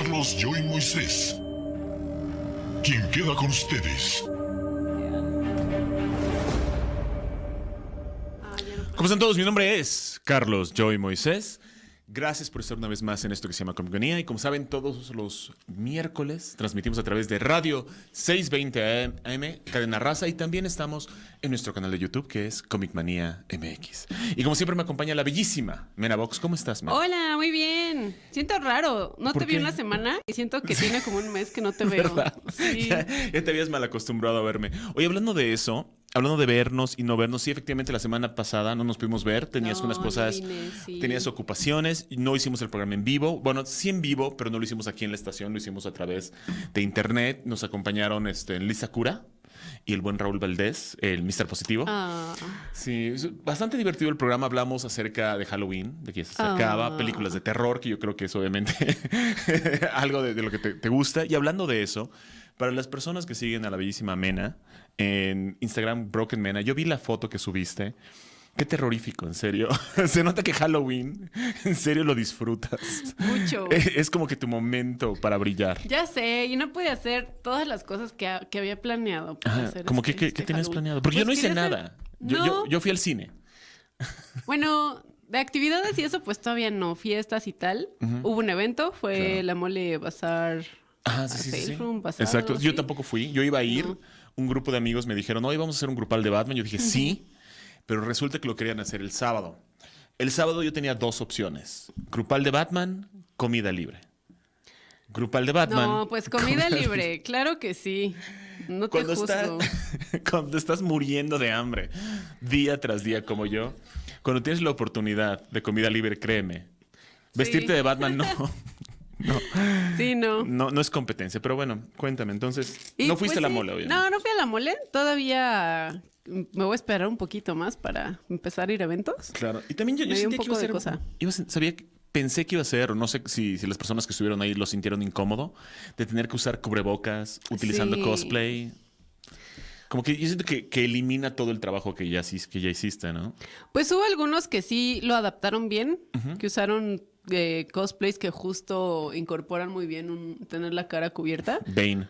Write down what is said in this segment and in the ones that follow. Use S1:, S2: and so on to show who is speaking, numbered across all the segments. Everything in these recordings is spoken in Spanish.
S1: Carlos, yo y Moisés. ¿Quién queda con ustedes?
S2: ¿Cómo están todos? Mi nombre es Carlos, yo y Moisés. Gracias por estar una vez más en esto que se llama Comiconía. Y como saben, todos los miércoles transmitimos a través de Radio 620 AM, Cadena Raza. Y también estamos en nuestro canal de YouTube, que es Comic Manía MX. Y como siempre me acompaña la bellísima Mena Box. ¿Cómo estás, Mena?
S3: Hola, muy bien. Siento raro. No te vi una semana y siento que tiene como un mes que no te veo. Sí.
S2: Ya te habías mal acostumbrado a verme. Oye, hablando de eso... Hablando de vernos y no vernos, sí, efectivamente la semana pasada no nos pudimos ver, tenías unas cosas,
S3: sí.
S2: Tenías ocupaciones, no hicimos el programa en vivo, bueno, sí en vivo, pero no lo hicimos aquí en la estación, lo hicimos a través de internet, nos acompañaron Lisa Cura y el buen Raúl Valdés, el Mr. Positivo. Sí, es bastante divertido el programa, hablamos acerca de Halloween, de que se acercaba, películas de terror, que yo creo que es obviamente algo de lo que te gusta, y hablando de eso, para las personas que siguen a la bellísima Mena en Instagram, Broken Mena, yo vi la foto que subiste. Qué terrorífico, en serio. Se nota que Halloween, en serio lo disfrutas.
S3: Mucho.
S2: Es como que tu momento para brillar.
S3: Ya sé, y no pude hacer todas las cosas que había planeado para hacer.
S2: ¿Cómo que qué tenías planeado? Porque yo no hice nada. Yo fui al cine.
S3: Bueno, de actividades y eso, pues todavía no. Fiestas y tal. Hubo un evento, fue la Mole Bazar.
S2: Sí.
S3: Pasado,
S2: exacto.
S3: ¿sí?
S2: Yo tampoco fui. Yo iba a ir. Un grupo de amigos me dijeron, hoy vamos a hacer un grupal de Batman. Yo dije, sí, pero resulta que lo querían hacer el sábado. El sábado yo tenía dos opciones. Grupal de Batman, comida libre. Grupal de Batman.
S3: No, pues comida libre. Claro que sí. No te juzgo.
S2: Cuando estás muriendo de hambre, día tras día como yo, cuando tienes la oportunidad de comida libre, créeme, vestirte de Batman no... No.
S3: Sí, no.
S2: No es competencia, pero bueno, cuéntame. Entonces, ¿no fuiste a la mole hoy?
S3: No fui a la mole. Todavía me voy a esperar un poquito más para empezar a ir a eventos.
S2: Claro. Y también yo sentía que iba a ser... Pensé que iba a ser, o no sé si las personas que estuvieron ahí lo sintieron incómodo, de tener que usar cubrebocas, utilizando cosplay. Como que yo siento que elimina todo el trabajo que ya hiciste, ¿no?
S3: Pues hubo algunos que sí lo adaptaron bien, que usaron cosplays que justo incorporan muy bien tener la cara cubierta.
S2: Bane.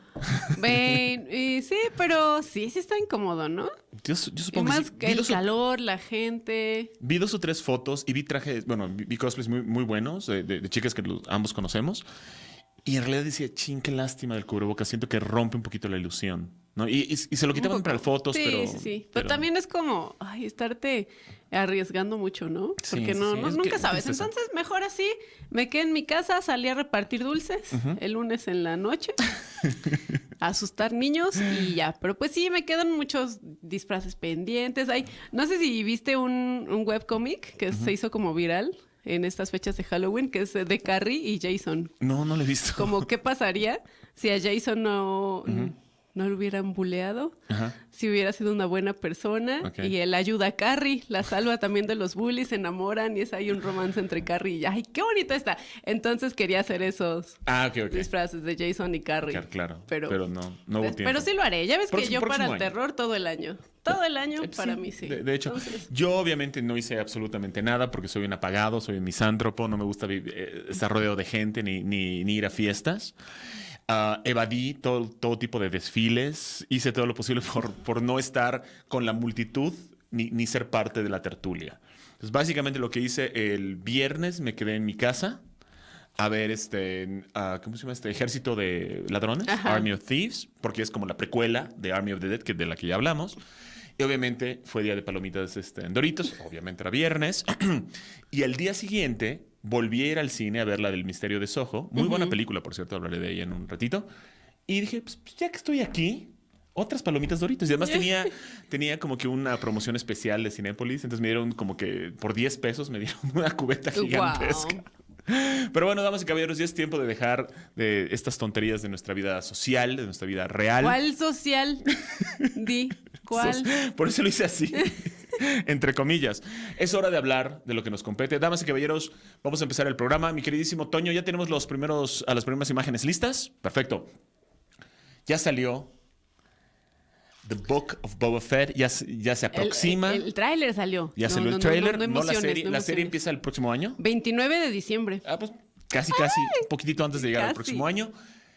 S3: Y sí, pero sí está incómodo, ¿no?
S2: Yo supongo
S3: y más
S2: sí.
S3: que el calor, la gente.
S2: Vi 2 o 3 fotos y vi trajes, vi cosplays muy, muy buenos de chicas que ambos conocemos. Y en realidad decía, qué lástima del cubrebocas. Siento que rompe un poquito la ilusión, ¿no? Y se lo quitaban para fotos, pero...
S3: Sí. Pero también es como, estarte arriesgando mucho, ¿no? Porque nunca sabes. Entonces, mejor así, me quedé en mi casa, salí a repartir dulces el lunes en la noche, a asustar niños y ya. Pero pues sí, me quedan muchos disfraces pendientes. No sé si viste un webcomic que se hizo como viral en estas fechas de Halloween, que es de Carrie y Jason.
S2: No lo he visto.
S3: Como, ¿qué pasaría si a Jason no lo hubieran buleado? Si hubiera sido una buena persona. Y él ayuda a Carrie, la salva también de los bullies, se enamoran y hay un romance entre Carrie y ¡ay, qué bonito está! Entonces quería hacer esos disfraces de Jason y Carrie.
S2: Claro, pero no hubo tiempo.
S3: Pero sí lo haré. Ya ves que yo para el terror todo el año. Todo el año para mí, sí.
S2: De hecho, yo obviamente no hice absolutamente nada porque soy un apagado, soy un misántropo, no me gusta estar rodeado de gente ni ir a fiestas. Evadí todo tipo de desfiles, hice todo lo posible por no estar con la multitud ni ser parte de la tertulia. Entonces, básicamente lo que hice el viernes, me quedé en mi casa a ver ¿cómo se llama? Ejército de Ladrones, Army of Thieves, porque es como la precuela de Army of the Dead, de la que ya hablamos. Y obviamente fue día de palomitas en Doritos, obviamente era viernes. Y al día siguiente volví a ir al cine a ver la del Misterio de Soho. Muy buena película, por cierto, hablaré de ella en un ratito. Y dije, pues ya que estoy aquí, otras palomitas Doritos. Y además tenía como que una promoción especial de Cinépolis. Entonces me dieron como que por 10 pesos me dieron una cubeta gigantesca. Wow. Pero bueno, damas y caballeros, ya es tiempo de dejar de estas tonterías de nuestra vida social, de nuestra vida real.
S3: ¿Cuál social? ¿Cuál?
S2: Por eso lo hice así. Entre comillas. Es hora de hablar de lo que nos compete. Damas y caballeros, vamos a empezar el programa. Mi queridísimo Toño, ¿ya tenemos las primeras imágenes listas? Perfecto. Ya salió The Book of Boba Fett, ya se aproxima.
S3: El tráiler salió.
S2: Ya salió el tráiler.
S3: No
S2: la serie empieza el próximo año.
S3: 29 de diciembre.
S2: Pues casi, un poquitito antes de llegar al próximo año.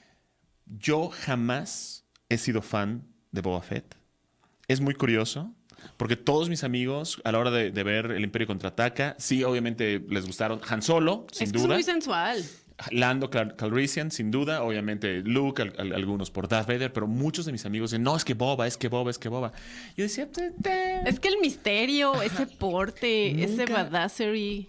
S2: Yo jamás he sido fan de Boba Fett. Es muy curioso, porque todos mis amigos, a la hora de ver El Imperio Contraataca, sí, obviamente les gustaron. Han Solo, sin duda.
S3: Es muy sensual.
S2: Lando Calrissian, sin duda. Obviamente Luke, algunos por Darth Vader, pero muchos de mis amigos dicen, no, es que Boba. Yo decía...
S3: Es que el misterio, ese porte, ese badassery...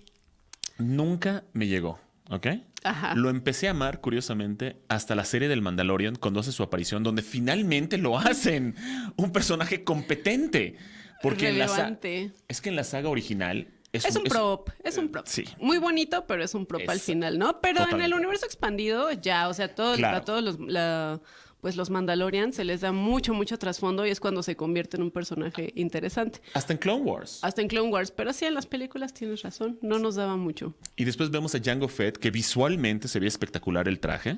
S2: Nunca me llegó, ¿ok?
S3: Ajá.
S2: Lo empecé a amar, curiosamente, hasta la serie del Mandalorian, cuando hace su aparición, donde finalmente lo hacen un personaje competente. Porque es que en la saga original...
S3: Es un prop.
S2: Sí.
S3: Muy bonito, pero es un prop al final, ¿no? Pero totalmente. En el universo expandido ya, o sea, a todos los Mandalorians se les da mucho trasfondo y es cuando se convierte en un personaje interesante.
S2: Hasta en Clone Wars.
S3: Pero sí, en las películas tienes razón, no nos daba mucho.
S2: Y después vemos a Jango Fett, que visualmente se ve espectacular el traje.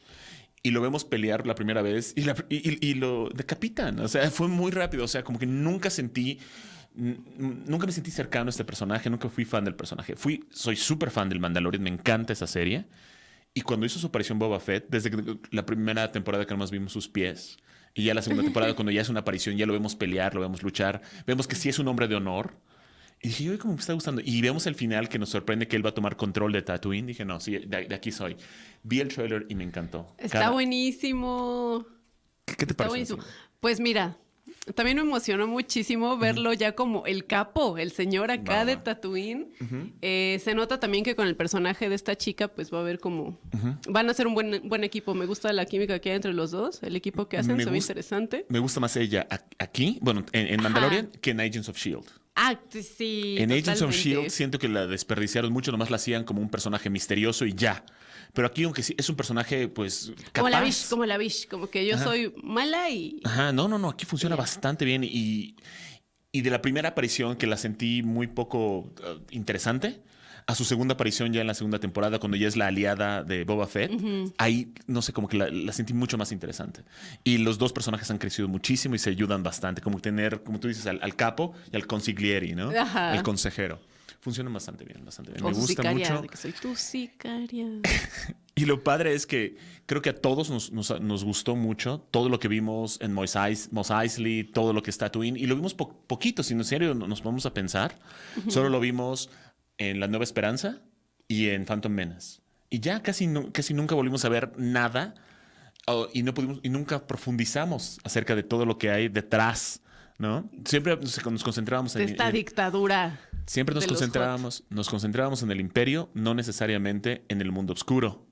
S2: Y lo vemos pelear la primera vez y lo decapitan. O sea, fue muy rápido. O sea, como que nunca me sentí cercano a este personaje, nunca fui fan del personaje. Soy súper fan del Mandalorian, me encanta esa serie. Y cuando hizo su aparición Boba Fett, desde la primera temporada que nomás vimos sus pies, y ya la segunda temporada, cuando ya es una aparición, ya lo vemos pelear, lo vemos luchar, vemos que sí es un hombre de honor. Y dije, oye, como me está gustando. Y vemos el final que nos sorprende que él va a tomar control de Tatooine. Dije, no, sí, de aquí soy. Vi el trailer y me encantó.
S3: Está buenísimo.
S2: ¿Qué te parece? Buenísimo.
S3: Pues mira, también me emocionó muchísimo verlo ya como el capo, el señor acá de Tatooine. Se nota también que con el personaje de esta chica, pues va a haber como... Van a ser un buen equipo. Me gusta la química que hay entre los dos. El equipo que hacen se ve interesante.
S2: Me gusta más ella aquí, bueno, en Mandalorian, que en Agents of S.H.I.E.L.D.
S3: Sí,
S2: en Agents of S.H.I.E.L.D. siento que la desperdiciaron mucho, nomás la hacían como un personaje misterioso y ya. Pero aquí, aunque sí, es un personaje, pues, capaz.
S3: Como la Bish, como que yo soy mala y...
S2: Ajá, no, aquí funciona bastante bien. Y de la primera aparición, que la sentí muy poco interesante, a su segunda aparición ya en la segunda temporada, cuando ya es la aliada de Boba Fett, ahí, no sé, como que la sentí mucho más interesante. Y los dos personajes han crecido muchísimo y se ayudan bastante. Como tener, como tú dices, al capo y al consigliere, ¿no?
S3: Ajá.
S2: El consejero. Funcionan bastante bien.
S3: Me gusta
S2: sicaria,
S3: mucho. De que soy tu sicaria.
S2: Y lo padre es que creo que a todos nos gustó mucho todo lo que vimos en Mos Eisley, todo lo que es Tatooine. Y lo vimos poquito, si en serio nos vamos a pensar. Solo lo vimos en La Nueva Esperanza y en Phantom Menace. Y ya casi nunca volvimos a ver nada y nunca profundizamos acerca de todo lo que hay detrás, ¿no? Siempre nos concentrábamos
S3: en esta dictadura.
S2: Siempre nos concentrábamos en el Imperio, no necesariamente en el mundo oscuro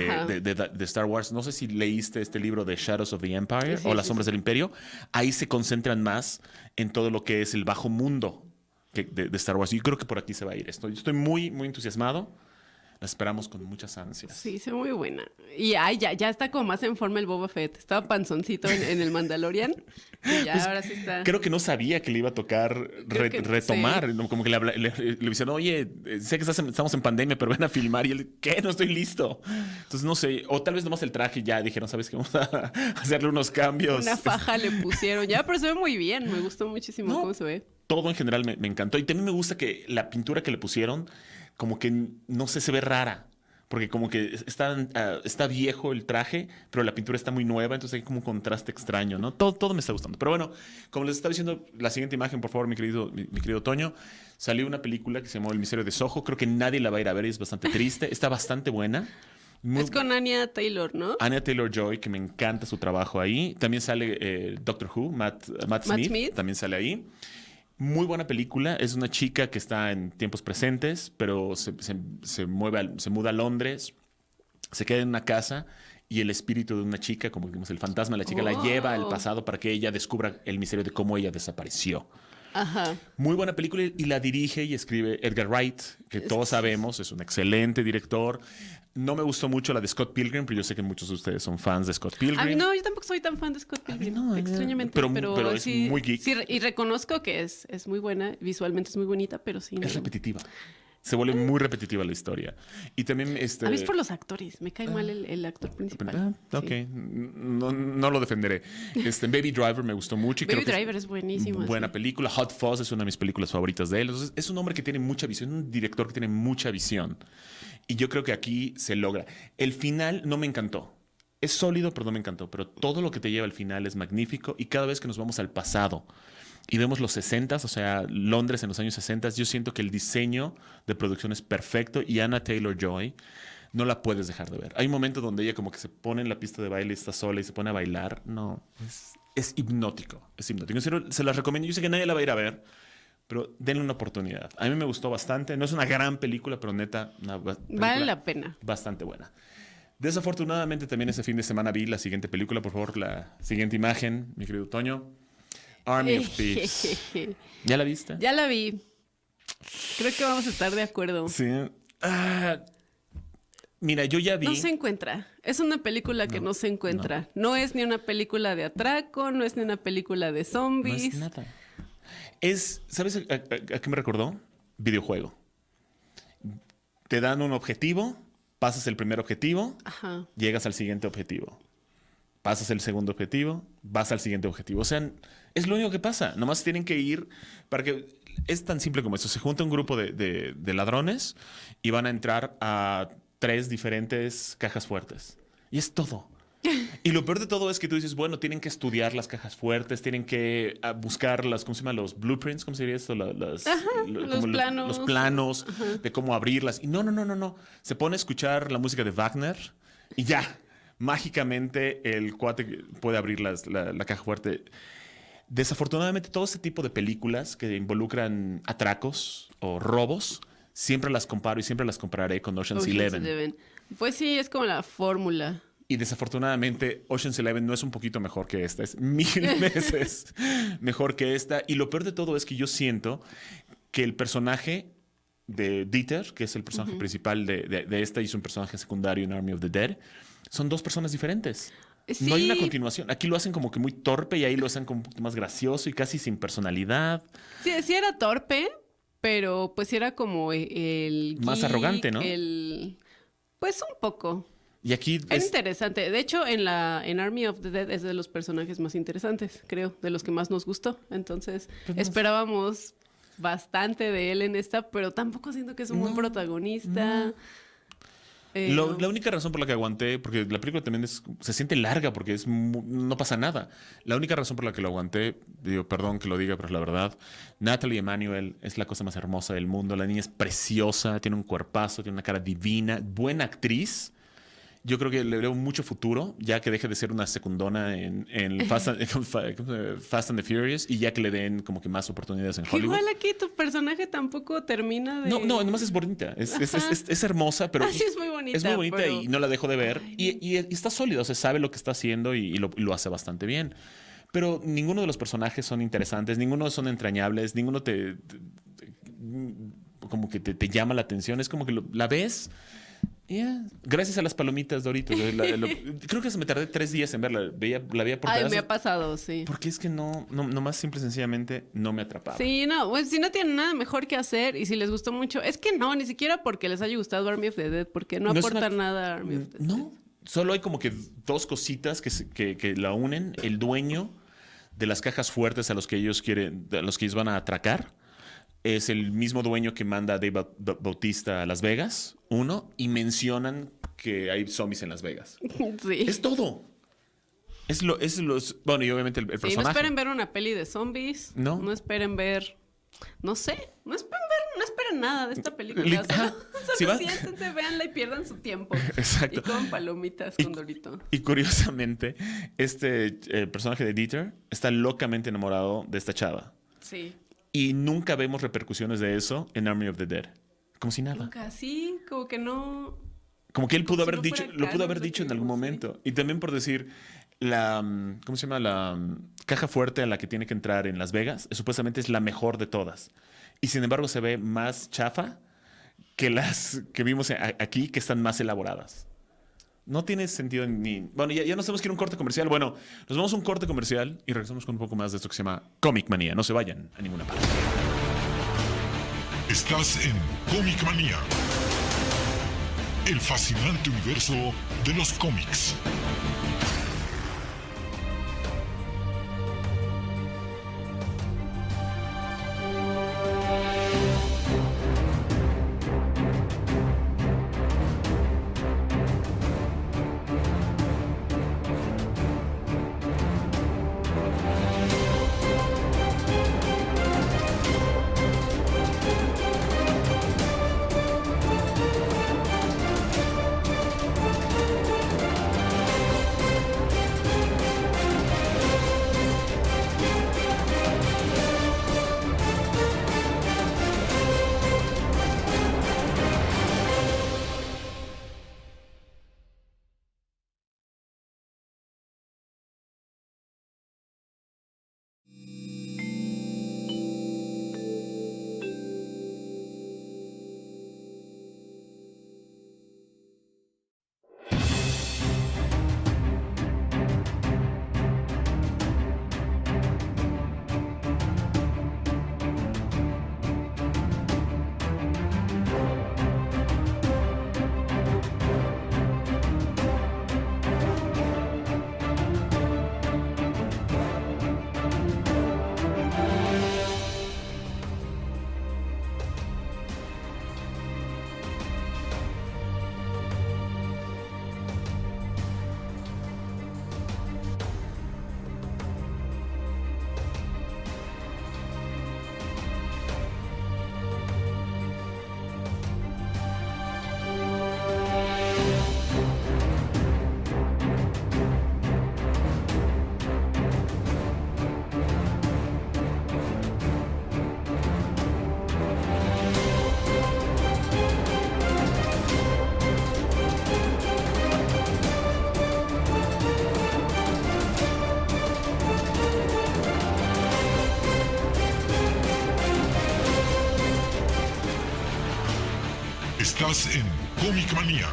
S2: de Star Wars. No sé si leíste este libro de Shadows of the Empire o Las Sombras del Imperio. Ahí se concentran más en todo lo que es el bajo mundo de Star Wars. Y yo creo que por aquí se va a ir esto. Yo estoy muy, muy entusiasmado. La esperamos con muchas ansias.
S3: Sí, se ve muy buena. Y ya está como más en forma el Boba Fett. Estaba panzoncito en el Mandalorian. Y ya, pues, ahora sí está.
S2: Creo que no sabía que le iba a tocar retomar. Sí. Como que le dicen, oye, sé que estamos en pandemia, pero ven a filmar. Y él, ¿qué? No estoy listo. Entonces, no sé. O tal vez nomás el traje ya dijeron, ¿sabes qué? Vamos a hacerle unos cambios.
S3: Una faja le pusieron. Ya, pero se ve muy bien. Me gustó muchísimo cómo se ve.
S2: Todo en general me encantó. Y también me gusta que la pintura que le pusieron, como que no sé, se ve rara. Porque como que está viejo el traje, pero la pintura está muy nueva, entonces hay como un contraste extraño, ¿no? Todo me está gustando. Pero bueno, como les estaba diciendo, la siguiente imagen, por favor, mi querido Toño. Salió una película que se llamó El Misterio de Soho. Creo que nadie la va a ir a ver y es bastante triste. Está bastante buena.
S3: Es con Anya Taylor, ¿no?
S2: Anya Taylor-Joy, que me encanta su trabajo ahí. También sale Doctor Who, Matt Smith, también sale ahí. Muy buena película. Es una chica que está en tiempos presentes, pero se muda a Londres, se queda en una casa y el espíritu de una chica, como digamos el fantasma de la chica, la lleva al pasado para que ella descubra el misterio de cómo ella desapareció.
S3: Ajá.
S2: Muy buena película y la dirige y escribe Edgar Wright, que todos sabemos es un excelente director. No me gustó mucho la de Scott Pilgrim, pero yo sé que muchos de ustedes son fans de Scott Pilgrim.
S3: No, yo tampoco soy tan fan de Scott Pilgrim, extrañamente.
S2: Pero es
S3: sí,
S2: muy geek.
S3: Sí, y reconozco que es muy buena, visualmente es muy bonita, pero sí.
S2: Es repetitiva. Se vuelve muy repetitiva la historia. Y también...
S3: A mí es por los actores. Me cae mal el actor principal.
S2: Ok. Sí. No lo defenderé. Baby Driver me gustó mucho. Y
S3: Baby Driver es buenísima.
S2: Buena película. Hot Fuzz es una de mis películas favoritas de él. Entonces, es un hombre que tiene mucha visión. Un director que tiene mucha visión. Y yo creo que aquí se logra. El final no me encantó. Es sólido, pero no me encantó. Pero todo lo que te lleva al final es magnífico. Y cada vez que nos vamos al pasado y vemos los 60s, o sea, Londres en los años 60, yo siento que el diseño de producción es perfecto. Y Anya Taylor-Joy no la puedes dejar de ver. Hay un momento donde ella como que se pone en la pista de baile y está sola y se pone a bailar. No, es hipnótico. Es hipnótico. En serio, se las recomiendo. Yo sé que nadie la va a ir a ver, pero denle una oportunidad. A mí me gustó bastante. No es una gran película, pero neta,
S3: vale la pena.
S2: Bastante buena. Desafortunadamente también ese fin de semana vi la siguiente película. Por favor, la siguiente imagen, mi querido Toño. Army of Thieves. ¿Ya la viste?
S3: Ya la vi. Creo que vamos a estar de acuerdo.
S2: Sí. Mira, yo ya vi...
S3: No se encuentra. Es una película que no se encuentra. No es ni una película de atraco, no es ni una película de zombies.
S2: No es nada. ¿Sabes a qué me recordó? Videojuego. Te dan un objetivo, pasas el primer objetivo,
S3: Ajá.
S2: llegas al siguiente objetivo. Pasas el segundo objetivo, vas al siguiente objetivo. O sea, es lo único que pasa. Nomás tienen que ir para que... Es tan simple como eso. Se junta un grupo de ladrones y van a entrar a 3 diferentes cajas fuertes. Y es todo. Y lo peor de todo es que tú dices, bueno, tienen que estudiar las cajas fuertes, tienen que buscar ¿cómo se llama? Los blueprints, ¿cómo se diría esto?
S3: Los planos.
S2: Los planos de cómo abrirlas. Y no. Se pone a escuchar la música de Wagner y ya, mágicamente el cuate puede abrir la caja fuerte. Desafortunadamente, todo este tipo de películas que involucran atracos o robos, siempre las comparo y siempre las compararé con Ocean's Eleven.
S3: Pues sí, es como la fórmula.
S2: Y desafortunadamente, Ocean's Eleven no es un poquito mejor que esta. Es 1000 veces mejor que esta. Y lo peor de todo es que yo siento que el personaje de Dieter, que es el personaje principal de esta, y es un personaje secundario en Army of the Dead, son 2 personas diferentes.
S3: Sí.
S2: No hay una continuación. Aquí lo hacen como que muy torpe y ahí lo hacen como un poquito más gracioso y casi sin personalidad.
S3: Sí era torpe, pero pues era como el...
S2: Más
S3: geek,
S2: arrogante, ¿no?
S3: Pues un poco.
S2: Y aquí
S3: es interesante. De hecho, en Army of the Dead es de los personajes más interesantes, creo, de los que más nos gustó. Entonces, esperábamos bastante de él en esta, pero tampoco siento que es un buen protagonista.
S2: No. La única razón por la que aguanté, porque la película también se siente larga porque no pasa nada. La única razón por la que lo aguanté, digo, perdón que lo diga, pero es la verdad, Nathalie Emmanuel es la cosa más hermosa del mundo. La niña es preciosa, tiene un cuerpazo, tiene una cara divina, buena actriz. Yo creo que le veo mucho futuro, ya que deje de ser una secundona en Fast and the Furious y ya que le den como que más oportunidades en Hollywood.
S3: Igual aquí tu personaje tampoco termina de...
S2: No, nomás es bonita. Es hermosa, pero...
S3: sí, es muy bonita.
S2: Es muy bonita,
S3: pero...
S2: y no la dejo de ver. Y está sólido, o sea, sabe lo que está haciendo y lo hace bastante bien. Pero ninguno de los personajes son interesantes, ninguno son entrañables, ninguno como que te llama la atención. Es como que la ves... Yeah. Gracias a las palomitas Doritos. Creo que me tardé 3 días en verla. La veía por pedazos.
S3: me ha pasado, sí.
S2: Porque es que no más simple y sencillamente no me atrapaba.
S3: Sí, no, pues si no tienen nada mejor que hacer y si les gustó mucho, es que no, ni siquiera porque les haya gustado Army of the Dead, porque no aporta nada a Army of the Dead.
S2: No, solo hay como que 2 cositas que la unen. El dueño de las cajas fuertes a los que ellos van a atracar es el mismo dueño que manda a Dave Bautista a Las Vegas, y mencionan que hay zombies en Las Vegas.
S3: Sí.
S2: Es todo. Bueno, y obviamente el personaje.
S3: No esperen ver una peli de zombies. No esperen ver... No sé. No esperen nada de esta película. Solo siéntense, véanla y pierdan su tiempo.
S2: Exacto.
S3: Y coman palomitas con Dorito.
S2: Y curiosamente, este personaje de Dieter está locamente enamorado de esta chava.
S3: Sí.
S2: Y nunca vemos repercusiones de eso en Army of the Dead. Como si nada.
S3: Nunca, sí, como que no...
S2: Como que él pudo haber dicho en algún momento. Y también por decir, ¿cómo se llama? La caja fuerte a la que tiene que entrar en Las Vegas, supuestamente es la mejor de todas. Y sin embargo se ve más chafa que las que vimos aquí, que están más elaboradas. No tiene sentido ni... Bueno, ya nos tenemos que ir a un corte comercial. Bueno, nos vamos a un corte comercial y regresamos con un poco más de esto que se llama Comic Manía. No se vayan a ninguna parte.
S1: Estás en Comic Manía, el fascinante universo de los cómics. Estás en Comic Manía,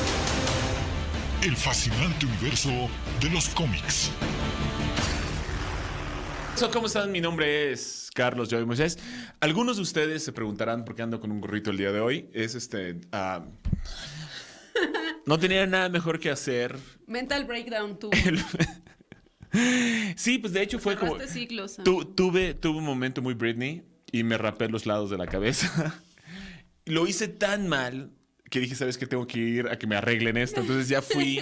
S1: el fascinante universo de los cómics.
S2: ¿Cómo están? Mi nombre es Carlos Joy Moisés. Algunos de ustedes se preguntarán por qué ando con un gorrito el día de hoy. No tenía nada mejor que hacer.
S3: Mental breakdown, tú.
S2: Sí, pues de hecho fue como...
S3: Ciclos,
S2: tuve un momento muy Britney y me rapé los lados de la cabeza. Lo hice tan mal que dije, ¿sabes qué? Tengo que ir a que me arreglen esto. Entonces ya fui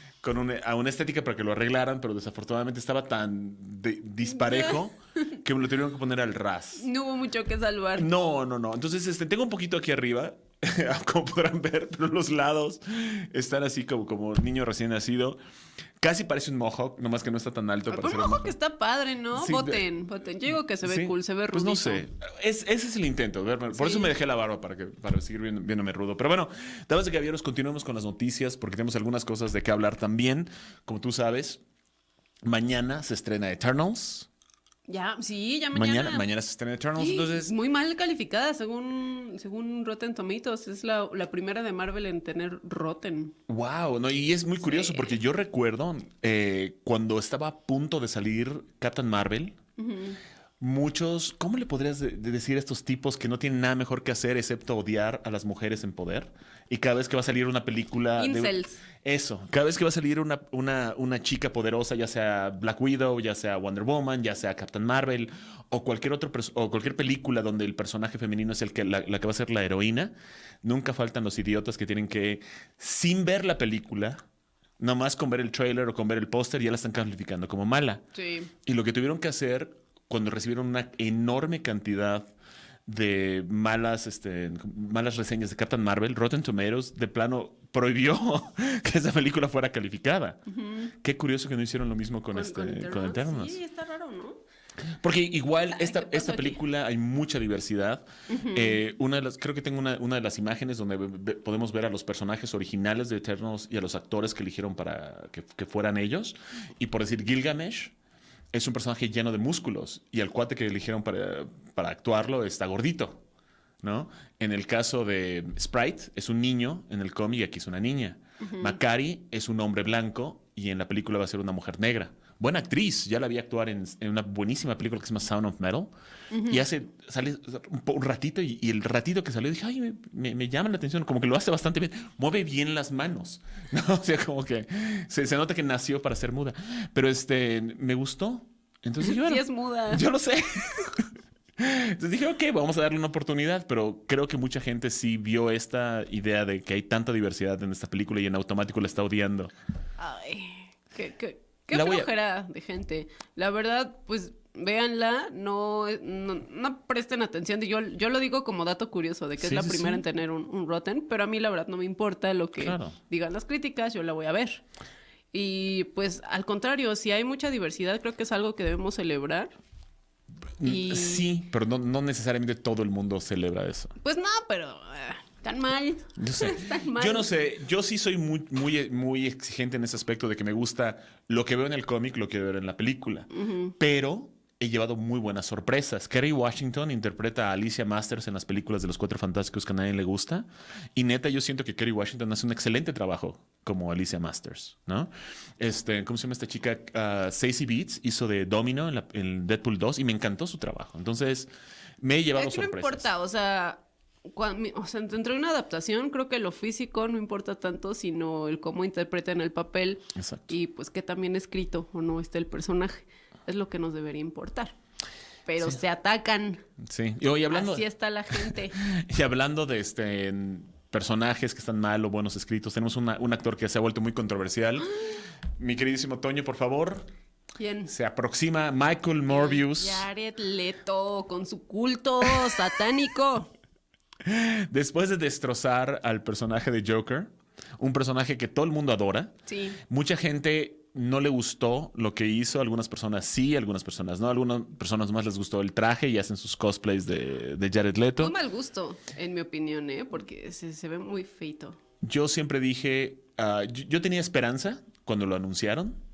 S2: a una estética para que lo arreglaran, pero desafortunadamente estaba tan disparejo que me lo tuvieron que poner al ras.
S3: No hubo mucho que salvar.
S2: No. Entonces tengo un poquito aquí arriba, como podrán ver, pero los lados están así como niño recién nacido. Casi parece un mohawk, nomás que no está tan alto.
S3: Pero un mohawk está padre, ¿no?
S2: Sí,
S3: voten. Yo digo que se ve cool, se ve rudito.
S2: Pues no sé. Ese es el intento. Por eso me dejé la barba, para seguir viéndome rudo. Pero bueno, damas y caballeros, continuemos con las noticias porque tenemos algunas cosas de qué hablar también. Como tú sabes, mañana se estrena Eternals.
S3: Ya mañana.
S2: Mañana se estrena Eternals, entonces...
S3: Muy mal calificada según Rotten Tomatoes. Es la primera de Marvel en tener Rotten.
S2: Wow, no, y es muy curioso porque yo recuerdo cuando estaba a punto de salir Captain Marvel, muchos, ¿cómo le podrías decir a estos tipos que no tienen nada mejor que hacer excepto odiar a las mujeres en poder? Y cada vez que va a salir una película...
S3: Incels.
S2: Cada vez que va a salir una chica poderosa, ya sea Black Widow, ya sea Wonder Woman, ya sea Captain Marvel, o cualquier película donde el personaje femenino es la que va a ser la heroína, nunca faltan los idiotas que tienen que, sin ver la película, nomás con ver el trailer o con ver el póster, ya la están calificando como mala.
S3: Sí.
S2: Y lo que tuvieron que hacer cuando recibieron una enorme cantidad de malas reseñas de Captain Marvel, Rotten Tomatoes de plano prohibió que esa película fuera calificada. Qué curioso que no hicieron lo mismo con Eternals.
S3: Sí, está raro, ¿no?
S2: Porque igual esta película hay mucha diversidad. Creo que tengo una de las imágenes donde podemos ver a los personajes originales de Eternals y a los actores que eligieron para que fueran ellos. Y por decir, Gilgamesh es un personaje lleno de músculos y el cuate que eligieron para actuarlo está gordito, ¿no? En el caso de Sprite es un niño en el cómic y aquí es una niña. Makkari es un hombre blanco y en la película va a ser una mujer negra. Buena actriz, ya la vi actuar en una buenísima película que se llama Sound of Metal. Y sale un ratito y el ratito que salió dije, ay, me llama la atención, como que lo hace bastante bien. Mueve bien las manos, ¿no? O sea, como que se nota que nació para ser muda. Pero me gustó. Entonces yo
S3: sí es muda.
S2: Yo lo sé. Entonces dije, ok, vamos a darle una oportunidad, pero creo que mucha gente sí vio esta idea de que hay tanta diversidad en esta película y en automático la está odiando.
S3: Ay, qué flojera de gente. La verdad, pues véanla, no presten atención. Yo lo digo como dato curioso de que es la primera en tener un Rotten, pero a mí la verdad no me importa lo que digan las críticas, yo la voy a ver. Y pues al contrario, si hay mucha diversidad, creo que es algo que debemos celebrar.
S2: Sí, pero no necesariamente todo el mundo celebra eso.
S3: Pues no, pero tan mal.
S2: Yo sé. Yo no sé. Yo sí soy muy exigente en ese aspecto de que me gusta lo que veo en el cómic, lo que veo en la película. Pero he llevado muy buenas sorpresas. Kerry Washington interpreta a Alicia Masters en las películas de los Cuatro Fantásticos que a nadie le gusta. Y neta, yo siento que Kerry Washington hace un excelente trabajo como Alicia Masters, ¿no? ¿Cómo se llama esta chica? Stacey Beats hizo de Domino en Deadpool 2 y me encantó su trabajo. Entonces, me he llevado sorpresas. No importa,
S3: o sea, dentro de una adaptación, creo que lo físico no importa tanto, sino el cómo interpretan el papel.
S2: Exacto.
S3: Y pues que también escrito o no esté el personaje. Es lo que nos debería importar. Pero se atacan.
S2: Sí. Y hablando,
S3: así está la gente.
S2: Y hablando de personajes que están mal o buenos escritos, tenemos un actor que se ha vuelto muy controversial. Mi queridísimo Toño, por favor.
S3: ¿Quién?
S2: Se aproxima Michael Morbius.
S3: Jared Leto con su culto satánico.
S2: Después de destrozar al personaje de Joker, un personaje que todo el mundo adora.
S3: Sí.
S2: Mucha gente no le gustó lo que hizo. Algunas personas sí, algunas personas no. Algunas personas más les gustó el traje y hacen sus cosplays de Jared Leto.
S3: Muy mal gusto, en mi opinión, porque se ve muy feito.
S2: Yo siempre dije, yo tenía esperanza cuando lo anunciaron.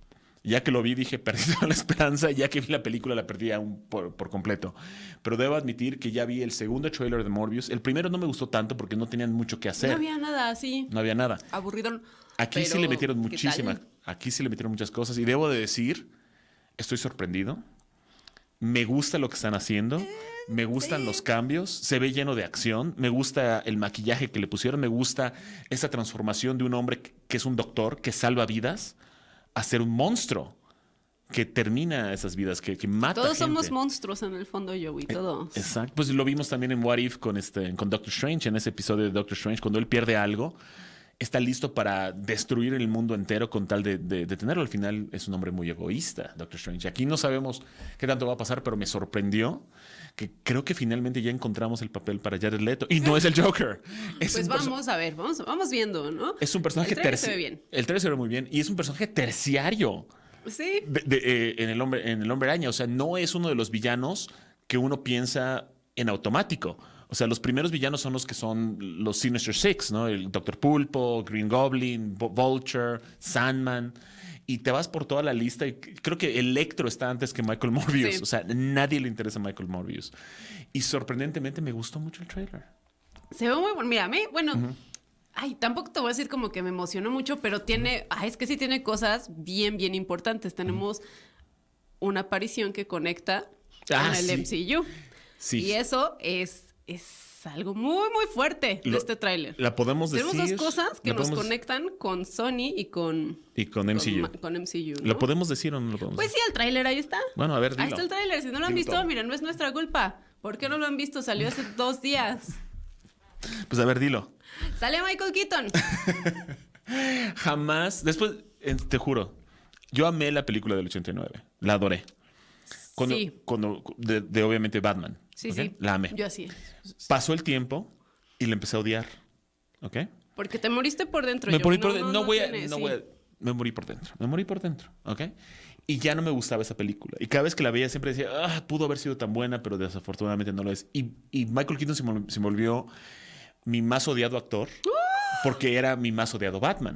S2: Ya que lo vi, dije, perdí toda la esperanza. Ya que vi la película, la perdí aún por completo. Pero debo admitir que ya vi el segundo trailer de Morbius. El primero no me gustó tanto porque no tenían mucho que hacer.
S3: No había nada, sí.
S2: No había nada.
S3: Aburrido.
S2: Aquí sí le metieron muchísimas. Aquí sí le metieron muchas cosas. Y debo de decir, estoy sorprendido. Me gusta lo que están haciendo. Me gustan los cambios. Se ve lleno de acción. Me gusta el maquillaje que le pusieron. Me gusta esa transformación de un hombre que es un doctor, que salva vidas, a ser un monstruo que termina esas vidas, que mata
S3: Todos
S2: gente.
S3: somos monstruos en el fondo, Joey, todos.
S2: Exacto. Pues lo vimos también en What If con Doctor Strange, en ese episodio de Doctor Strange, cuando él pierde algo, está listo para destruir el mundo entero con tal de tenerlo. Al final es un hombre muy egoísta, Doctor Strange. Aquí no sabemos qué tanto va a pasar, pero me sorprendió que creo que finalmente ya encontramos el papel para Jared Leto. Y no es el Joker.
S3: Pues vamos a ver, vamos viendo, ¿no?
S2: Es un personaje terciario.
S3: Se ve bien.
S2: El trailer se ve muy bien. Y es un personaje terciario.
S3: Sí.
S2: En el Hombre Araña. O sea, no es uno de los villanos que uno piensa en automático. O sea, los primeros villanos son los que son los Sinister Six, ¿no? El Doctor Pulpo, Green Goblin, Vulture, Sandman. Y te vas por toda la lista y creo que Electro está antes que Michael Morbius.
S3: Sí.
S2: O sea, nadie le interesa a Michael Morbius. Y sorprendentemente me gustó mucho el trailer.
S3: Se ve muy bueno. Mira, a mí, bueno, ay, tampoco te voy a decir como que me emocionó mucho, pero tiene, es que sí tiene cosas bien, bien importantes. Tenemos una aparición que conecta con el MCU.
S2: Sí.
S3: Y eso es algo muy, muy fuerte de este tráiler.
S2: La podemos decir.
S3: Tenemos dos cosas que nos conectan con Sony y con
S2: MCU.
S3: Con MCU, ¿no?
S2: ¿Lo podemos decir o no lo podemos
S3: Pues
S2: decir?
S3: sí, el tráiler ahí está.
S2: Bueno, a ver, dilo.
S3: Ahí está el tráiler. Si no lo han visto,
S2: todo.
S3: miren, no es nuestra culpa. ¿Por qué no lo han visto? Salió hace 2 días.
S2: Pues a ver, dilo.
S3: Sale Michael Keaton.
S2: Jamás. Después, te juro, yo amé la película del 89. La adoré. De obviamente Batman.
S3: Sí,
S2: ¿okay?
S3: sí.
S2: La amé.
S3: Yo así.
S2: Pasó el tiempo y la empecé a odiar. ¿Ok?
S3: Porque te moriste por dentro.
S2: Me morí por
S3: dentro.
S2: Me morí por dentro. ¿Ok? Y ya no me gustaba esa película. Y cada vez que la veía siempre decía, pudo haber sido tan buena, pero desafortunadamente no lo es. Y Michael Keaton se volvió mi más odiado actor porque era mi más odiado Batman.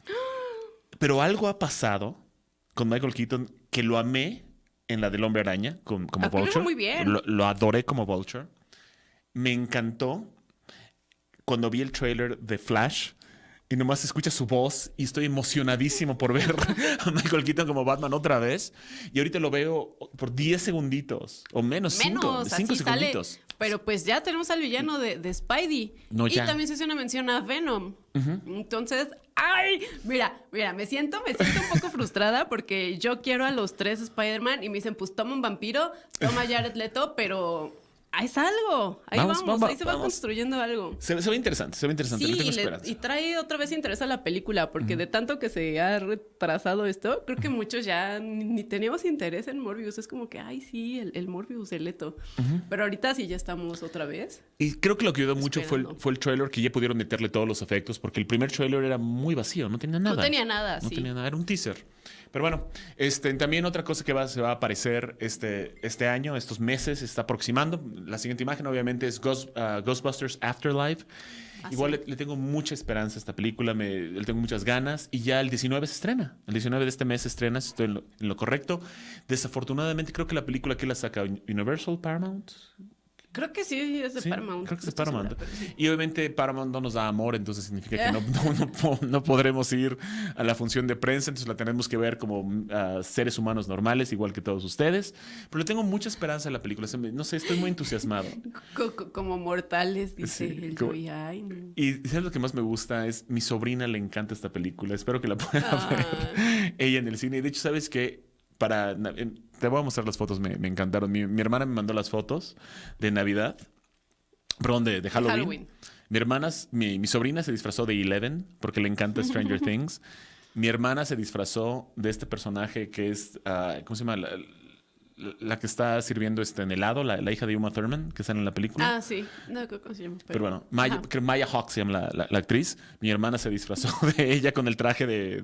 S2: Pero algo ha pasado con Michael Keaton que lo amé en la del Hombre Araña como Vulture.
S3: Muy bien.
S2: Lo adoré como Vulture. Me encantó cuando vi el trailer de Flash y nomás escucha su voz y estoy emocionadísimo por ver a Michael Keaton como Batman otra vez. Y ahorita lo veo por 10 segunditos o menos 5 segunditos.
S3: Sale, pero pues ya tenemos al villano de Spidey. Y también se hace una mención a Venom. Entonces, mira, me siento un poco frustrada porque yo quiero a los 3 Spider-Man y me dicen, pues toma un vampiro, toma Jared Leto, pero es algo. Ahí vamos, ahí se va construyendo algo.
S2: Se ve interesante,
S3: Sí,
S2: le tengo esperanza.
S3: Y trae otra vez interés a la película, porque de tanto que se ha retrasado esto, creo que muchos ya ni teníamos interés en Morbius. Es como que, sí, el Morbius de Leto. Pero ahorita sí ya estamos otra vez.
S2: Y creo que lo que ayudó mucho fue el trailer, que ya pudieron meterle todos los efectos, porque el primer trailer era muy vacío, no tenía nada.
S3: No tenía nada,
S2: No tenía nada, era un teaser. Pero bueno, también otra cosa que se va a aparecer este año, estos meses, se está aproximando. La siguiente imagen, obviamente, es Ghostbusters Afterlife. Igual le tengo mucha esperanza a esta película, le tengo muchas ganas. Y ya el 19 se estrena. El 19 de este mes se estrena, si estoy en lo correcto. Desafortunadamente, creo que la película que la saca Universal, Paramount.
S3: Creo que sí, es de Paramount.
S2: Creo que es de Paramount. Y obviamente Paramount no nos da amor, entonces significa que no podremos ir a la función de prensa, entonces la tenemos que ver como seres humanos normales, igual que todos ustedes. Pero le tengo mucha esperanza a la película. No sé, estoy muy entusiasmado.
S3: Como mortales, dice el Joey.
S2: Y ¿sabes lo que más me gusta? Es mi sobrina le encanta esta película. Espero que la pueda ver ella en el cine. Y de hecho, ¿sabes qué? Te voy a mostrar las fotos, me encantaron. Mi hermana me mandó las fotos de Navidad, perdón, de Halloween. Mi sobrina se disfrazó de Eleven porque le encanta Stranger Things. Mi hermana se disfrazó de este personaje que es, ¿cómo se llama? La que está sirviendo en helado, la hija de Uma Thurman, que sale en la película.
S3: Sí. No, ¿cómo se llama?
S2: Pero bueno, Maya Hawke se llama la actriz. Mi hermana se disfrazó de ella con el traje de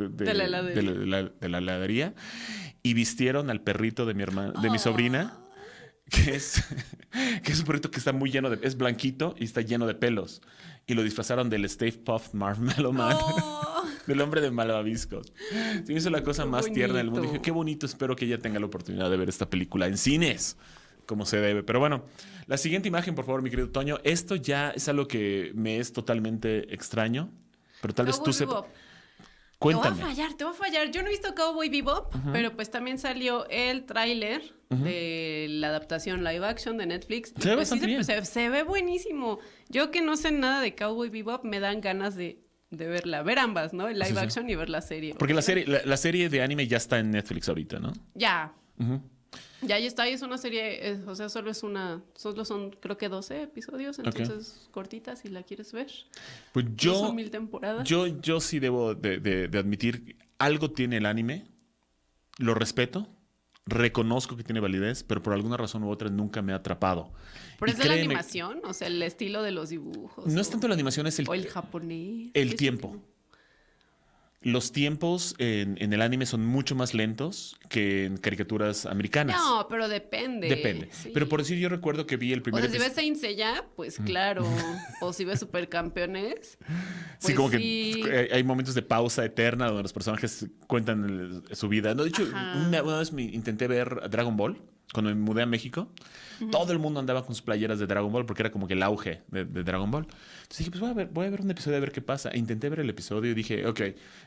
S2: la heladería. Y vistieron al perrito de mi sobrina, que es un perrito que está muy lleno es blanquito y está lleno de pelos. Y lo disfrazaron del Stay Puft Marshmallow Man. del hombre de malvaviscos. Se me hizo la cosa más tierna del mundo. Dije, qué bonito, espero que ella tenga la oportunidad de ver esta película en cines, como se debe. Pero bueno, la siguiente imagen, por favor, mi querido Toño. Esto ya es algo que me es totalmente extraño, pero tal vez tú sepas. Cuéntame.
S3: Te voy a fallar. Yo no he visto Cowboy Bebop, pero pues también salió el tráiler de la adaptación live action de Netflix.
S2: Se ve bastante bien.
S3: Se ve buenísimo. Yo que no sé nada de Cowboy Bebop, me dan ganas de verla. Ver ambas, ¿no? El live action y ver la serie.
S2: Porque la serie de anime ya está en Netflix ahorita, ¿no?
S3: Ya. Ya está, y es una serie, o sea, solo son creo que 12 episodios, entonces cortitas si la quieres ver.
S2: Pues
S3: no son 1000 temporadas.
S2: Yo sí debo de admitir, algo tiene el anime, lo respeto, reconozco que tiene validez, pero por alguna razón u otra nunca me ha atrapado.
S3: ¿Pero es de la animación? O sea, el estilo de los dibujos.
S2: No es tanto la animación, es
S3: o el japonés.
S2: El tiempo. Los tiempos en el anime son mucho más lentos que en caricaturas americanas.
S3: No, pero depende. Sí.
S2: Pero por decir, yo recuerdo que vi el primer
S3: episodio. Si ves Saint Seiya, pues claro. O si ves Supercampeones. Pues
S2: sí, como que hay momentos de pausa eterna donde los personajes cuentan su vida. No, de hecho, una vez intenté ver Dragon Ball cuando me mudé a México. Todo el mundo andaba con sus playeras de Dragon Ball porque era como que el auge de Dragon Ball. Entonces dije, pues voy a ver un episodio a ver qué pasa. E intenté ver el episodio y dije, ok,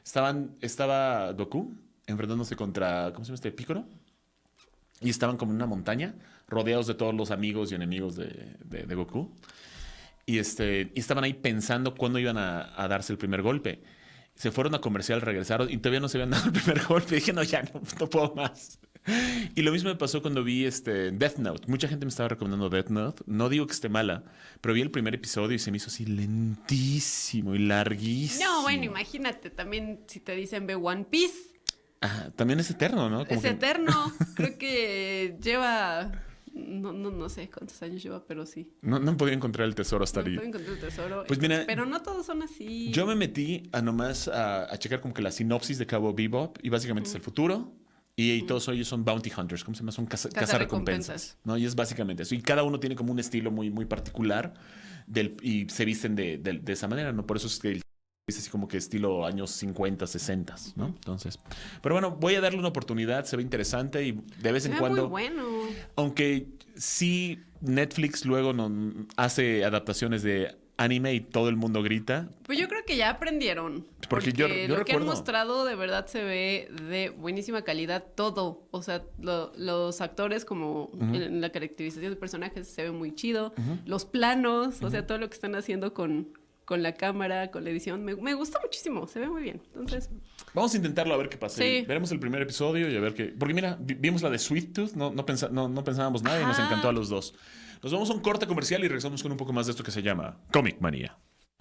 S2: estaba Goku enfrentándose contra, ¿cómo se llama este? Piccolo. Y estaban como en una montaña, rodeados de todos los amigos y enemigos de Goku. Y estaban ahí pensando cuándo iban a darse el primer golpe. Se fueron a comercial, regresaron y todavía no se habían dado el primer golpe. Dije, no, ya no puedo más. Y lo mismo me pasó cuando vi Death Note. Mucha gente me estaba recomendando Death Note. No digo que esté mala, pero vi el primer episodio y se me hizo así lentísimo y larguísimo.
S3: No, bueno, imagínate también si te dicen ve One Piece.
S2: También es eterno, ¿no?
S3: Eterno. Creo que lleva... No sé cuántos años lleva, pero sí.
S2: No han podido encontrar el tesoro hasta ahí.
S3: No puedo encontrar el tesoro.
S2: Pues mira,
S3: pero no todos son así.
S2: Yo me metí a checar como que la sinopsis de Cowboy Bebop y básicamente es el futuro. Y todos ellos son bounty hunters, ¿cómo se llama? Son cazarrecompensas, ¿no? Y es básicamente eso. Y cada uno tiene como un estilo muy, muy particular y se visten de esa manera, ¿no? Por eso es que es así como que estilo años 50, 60, ¿no? Entonces, pero bueno, voy a darle una oportunidad, se ve interesante y de vez en cuando...
S3: muy bueno.
S2: Aunque sí Netflix luego hace adaptaciones de anime y todo el mundo grita.
S3: Pues yo creo que ya aprendieron.
S2: Porque yo
S3: lo
S2: recuerdo...
S3: que han mostrado de verdad se ve de buenísima calidad todo. O sea, los actores como en la caracterización de personajes se ve muy chido. Los planos, o sea, todo lo que están haciendo con la cámara, con la edición. Me gusta muchísimo, se ve muy bien. Entonces...
S2: Vamos a intentarlo a ver qué pasa.
S3: Sí.
S2: Veremos el primer episodio y a ver qué... Porque mira, vimos la de Sweet Tooth, no pensábamos nada y nos encantó a los dos. Nos vamos a un corte comercial y regresamos con un poco más de esto que se llama Comic Manía.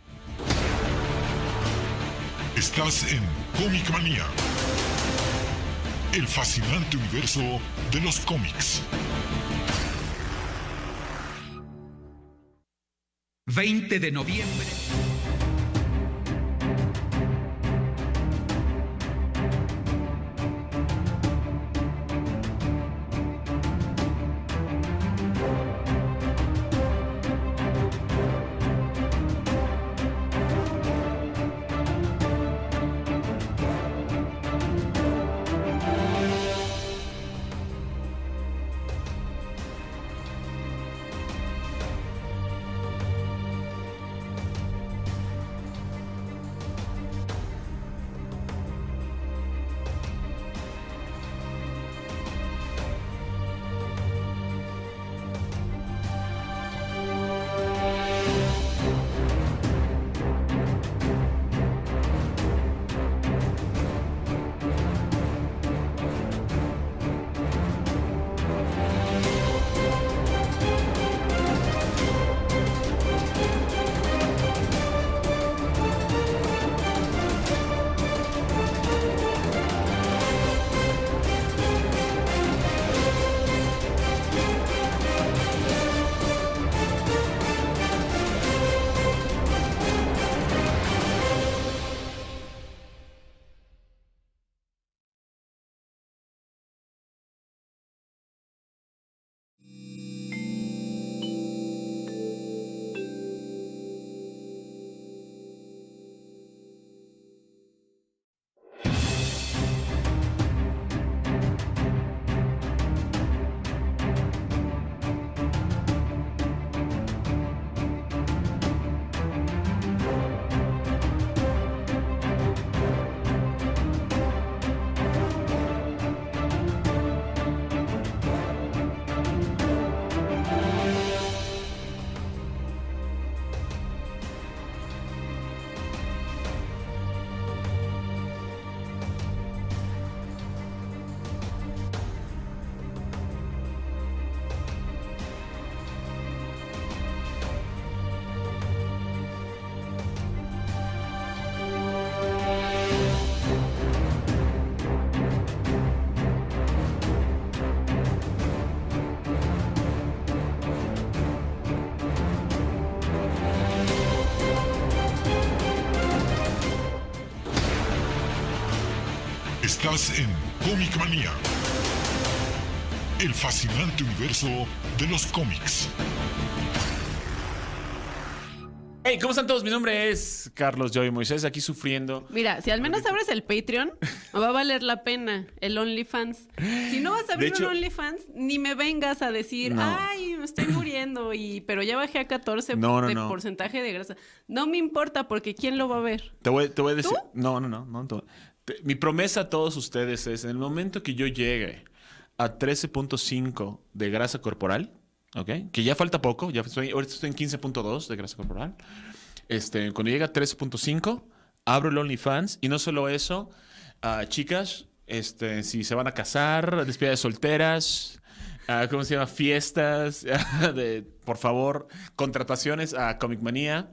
S1: Estás en Comic Manía, el fascinante universo de los cómics.
S4: 20 de noviembre.
S1: Estás en Comic Manía, el fascinante universo de los cómics.
S2: Hey, ¿cómo están todos? Mi nombre es Carlos Joey Moisés, aquí sufriendo.
S3: Mira, si al menos abres el Patreon, va a valer la pena el OnlyFans. Si no vas a abrir un OnlyFans, ni me vengas a decir, ay, me estoy muriendo, pero ya bajé a 14 porcentaje de grasa. No me importa, porque ¿quién lo va a ver?
S2: Te voy a decir...
S3: ¿Tú?
S2: No. Mi promesa a todos ustedes es, en el momento que yo llegue a 13.5 de grasa corporal, ¿ok? Que ya falta poco, ahorita estoy en 15.2 de grasa corporal. Cuando llegue a 13.5, abro el OnlyFans. Y no solo eso, chicas, si se van a casar, despedida de solteras, ¿cómo se llama? Fiestas, por favor, contrataciones a Comic Manía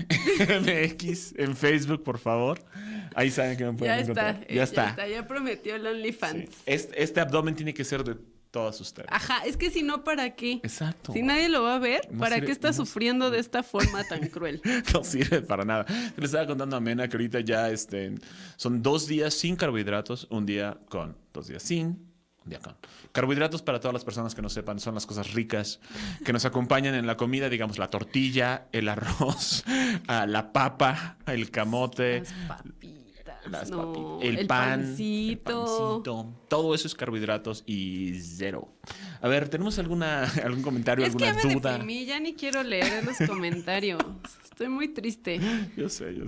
S2: MX en Facebook, por favor. Ahí saben que me pueden encontrar. Ya está.
S3: Ya prometió el OnlyFans.
S2: Sí. Este abdomen tiene que ser de todas ustedes.
S3: Ajá, es que si no, ¿para qué?
S2: Exacto.
S3: Si nadie lo va a ver, ¿para qué está sufriendo de esta forma tan cruel?
S2: No sirve para nada. Le estaba contando a Mena que ahorita ya son 2 días sin carbohidratos, un día con, 2 días sin, un día con. Carbohidratos, para todas las personas que no sepan, son las cosas ricas que nos acompañan en la comida, digamos, la tortilla, el arroz, la papa, el camote.
S3: Las papitas.
S2: El
S3: pancito.
S2: Todo eso es carbohidratos y cero. A ver, ¿tenemos algún comentario, alguna duda? Es que me
S3: deprimí, ya ni quiero leer los comentarios. Estoy muy triste.
S2: Yo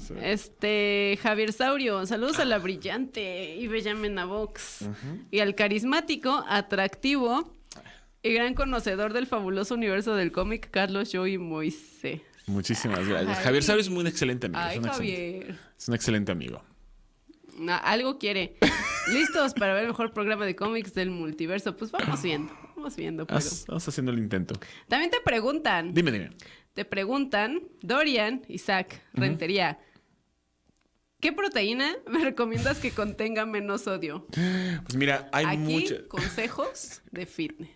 S2: sé.
S3: Javier Saurio, saludos a la brillante y bella Mena Vox. Y al carismático, atractivo y gran conocedor del fabuloso universo del cómic, Carlos Joey Moisés.
S2: Muchísimas gracias. Javier Saurio es un excelente amigo. Es un excelente amigo.
S3: Algo quiere. ¿Listos para ver el mejor programa de cómics del multiverso? Pues vamos viendo.
S2: Vamos haciendo el intento.
S3: También te preguntan.
S2: Dime.
S3: Te preguntan, Dorian, Isaac, Rentería, ¿qué proteína me recomiendas que contenga menos sodio?
S2: Pues mira, hay muchas.
S3: Consejos de fitness.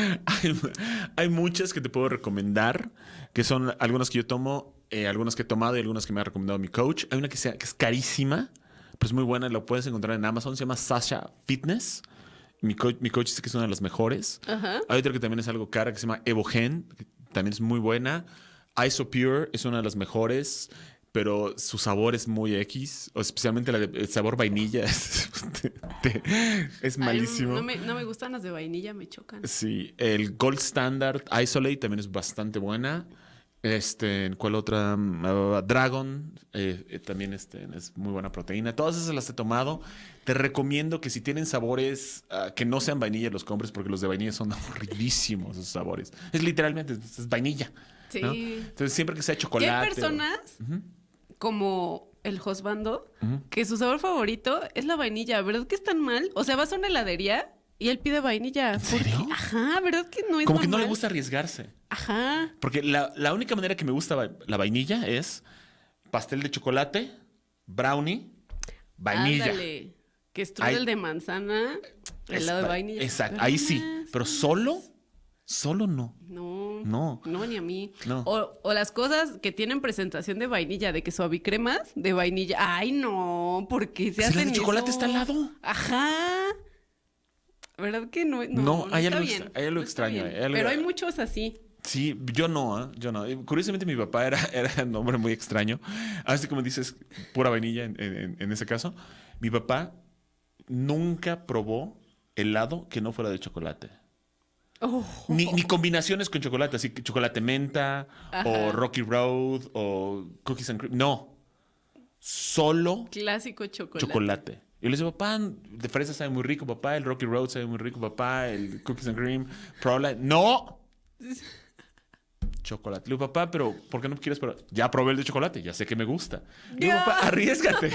S2: Hay muchas que te puedo recomendar, que son algunas que yo tomo, algunas que he tomado y algunas que me ha recomendado mi coach. Hay una que es carísima, pero es muy buena, lo puedes encontrar en Amazon, se llama Sasha Fitness. Mi coach dice que es una de las mejores.
S3: Ajá.
S2: Hay otra que también es algo cara, que se llama Evogen, que también es muy buena. Isopure es una de las mejores, pero su sabor es muy X, o especialmente el sabor vainilla es malísimo.
S3: No me gustan las de vainilla, me chocan.
S2: Sí, el Gold Standard Isolate también es bastante buena. ¿Cuál otra? Dragon, también es muy buena proteína. Todas esas las he tomado. Te recomiendo que si tienen sabores que no sean vainilla los compres, porque los de vainilla son horriblísimos esos sabores. Es literalmente, es vainilla.
S3: Sí.
S2: ¿No? Entonces siempre que sea chocolate.
S3: ¿Qué personas como el Josbando que su sabor favorito es la vainilla? ¿Verdad que están mal? O sea, vas a una heladería y él pide vainilla.
S2: ¿En serio?
S3: Ajá, ¿verdad que no es
S2: como
S3: normal?
S2: Que no le gusta arriesgarse.
S3: Ajá.
S2: Porque la única manera que me gusta la vainilla es pastel de chocolate, brownie, vainilla.
S3: Ándale. Que strudel de manzana, helado de vainilla.
S2: Exacto, ahí sí. Pero solo no.
S3: No, ni a mí.
S2: No.
S3: O las cosas que tienen presentación de vainilla, de que suavicremas de vainilla. Ay, no, porque se hacen
S2: la de chocolate
S3: eso.
S2: Está al lado.
S3: Ajá. ¿Verdad que no?
S2: No, hay
S3: está
S2: algo,
S3: bien.
S2: hay algo extraño.
S3: Pero hay muchos así.
S2: Sí, yo no. Curiosamente mi papá era un hombre muy extraño. Así como dices, pura vainilla en ese caso. Mi papá nunca probó helado que no fuera de chocolate. Ni combinaciones con chocolate, así que chocolate menta, o Rocky Road, o cookies and cream. No. Solo
S3: clásico chocolate.
S2: Y le dice, papá, de fresa sabe muy rico, papá, el Rocky Road sabe muy rico, papá, el cookies and cream, probably. ¡No! Chocolate. Le digo, papá, pero ¿por qué no quieres probar? Ya probé el de chocolate, ya sé que me gusta. Le digo, papá, arriésgate.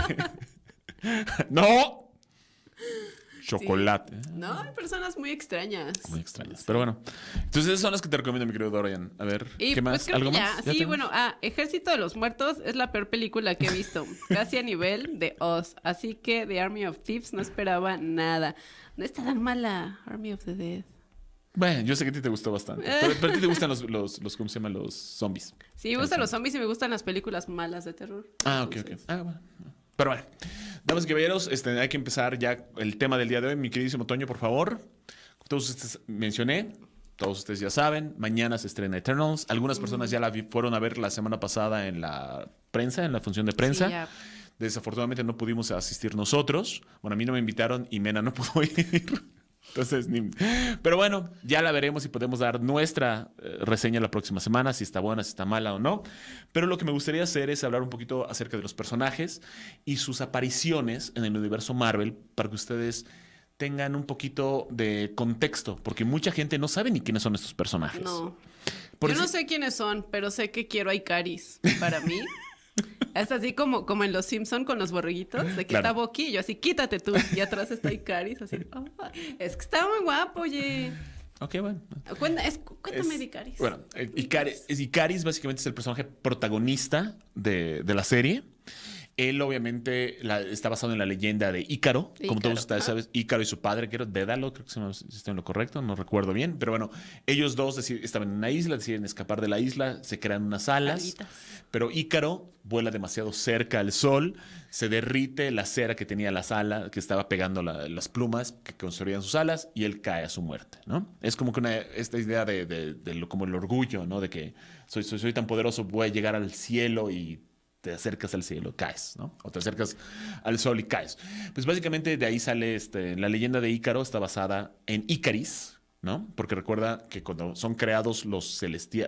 S2: ¡No! Chocolate.
S3: Sí. No, hay personas muy extrañas.
S2: Muy extrañas. Pero bueno. Entonces esas son las que te recomiendo, mi querido Dorian. A ver, ¿qué más?
S3: Pues
S2: ¿Algo
S3: ya,
S2: más?
S3: Sí, bueno, Ejército de los Muertos es la peor película que he visto. Casi a nivel de Oz. Así que The Army of Thieves no esperaba nada. No está tan mala Army of the Dead.
S2: Bueno, yo sé que a ti te gustó bastante. Pero a ti te gustan los ¿cómo se llama? Los zombies.
S3: Sí, me gustan los zombies y me gustan las películas malas de terror.
S2: Ok. Bueno. Pero bueno, damas y caballeros, hay que empezar ya el tema del día de hoy. Mi queridísimo Toño, por favor. Todos ustedes mencioné, todos ustedes ya saben, mañana se estrena Eternals. Algunas personas ya la fueron a ver la semana pasada en la prensa, en la función de prensa. Sí, ya. Desafortunadamente no pudimos asistir nosotros. Bueno, a mí no me invitaron y Mena no pudo ir. Entonces, pero bueno, ya la veremos y podemos dar nuestra reseña la próxima semana, si está buena, si está mala o no. Pero lo que me gustaría hacer es hablar un poquito acerca de los personajes y sus apariciones en el universo Marvel para que ustedes tengan un poquito de contexto, porque mucha gente no sabe ni quiénes son estos personajes.
S3: No. Yo no sé quiénes son, pero sé que quiero a Ikaris para mí. Es así como en Los Simpson con los borreguitos, de que está Bucky y yo así, quítate tú. Y atrás está Ikaris, así, es que está muy guapo, oye.
S2: Ok, bueno.
S3: Cuéntame de Ikaris.
S2: Bueno, Ikaris básicamente es el personaje protagonista de la serie. Él obviamente está basado en la leyenda de Ícaro. Como todos ustedes saben, Ícaro y su padre, que era Dédalo, creo que si estoy en lo correcto, no recuerdo bien. Pero bueno, ellos dos estaban en una isla, deciden escapar de la isla, se crean unas alas. Alitas. Pero Ícaro vuela demasiado cerca al sol, se derrite la cera que tenía las alas, que estaba pegando las plumas que construían sus alas, y él cae a su muerte, ¿no? Es como que esta idea como el orgullo, ¿no? De que soy tan poderoso, voy a llegar al cielo y te acercas al cielo, caes, ¿no? O te acercas al sol y caes. Pues básicamente de ahí sale la leyenda de Ícaro, está basada en Ícaris, ¿no? Porque recuerda que cuando son creados los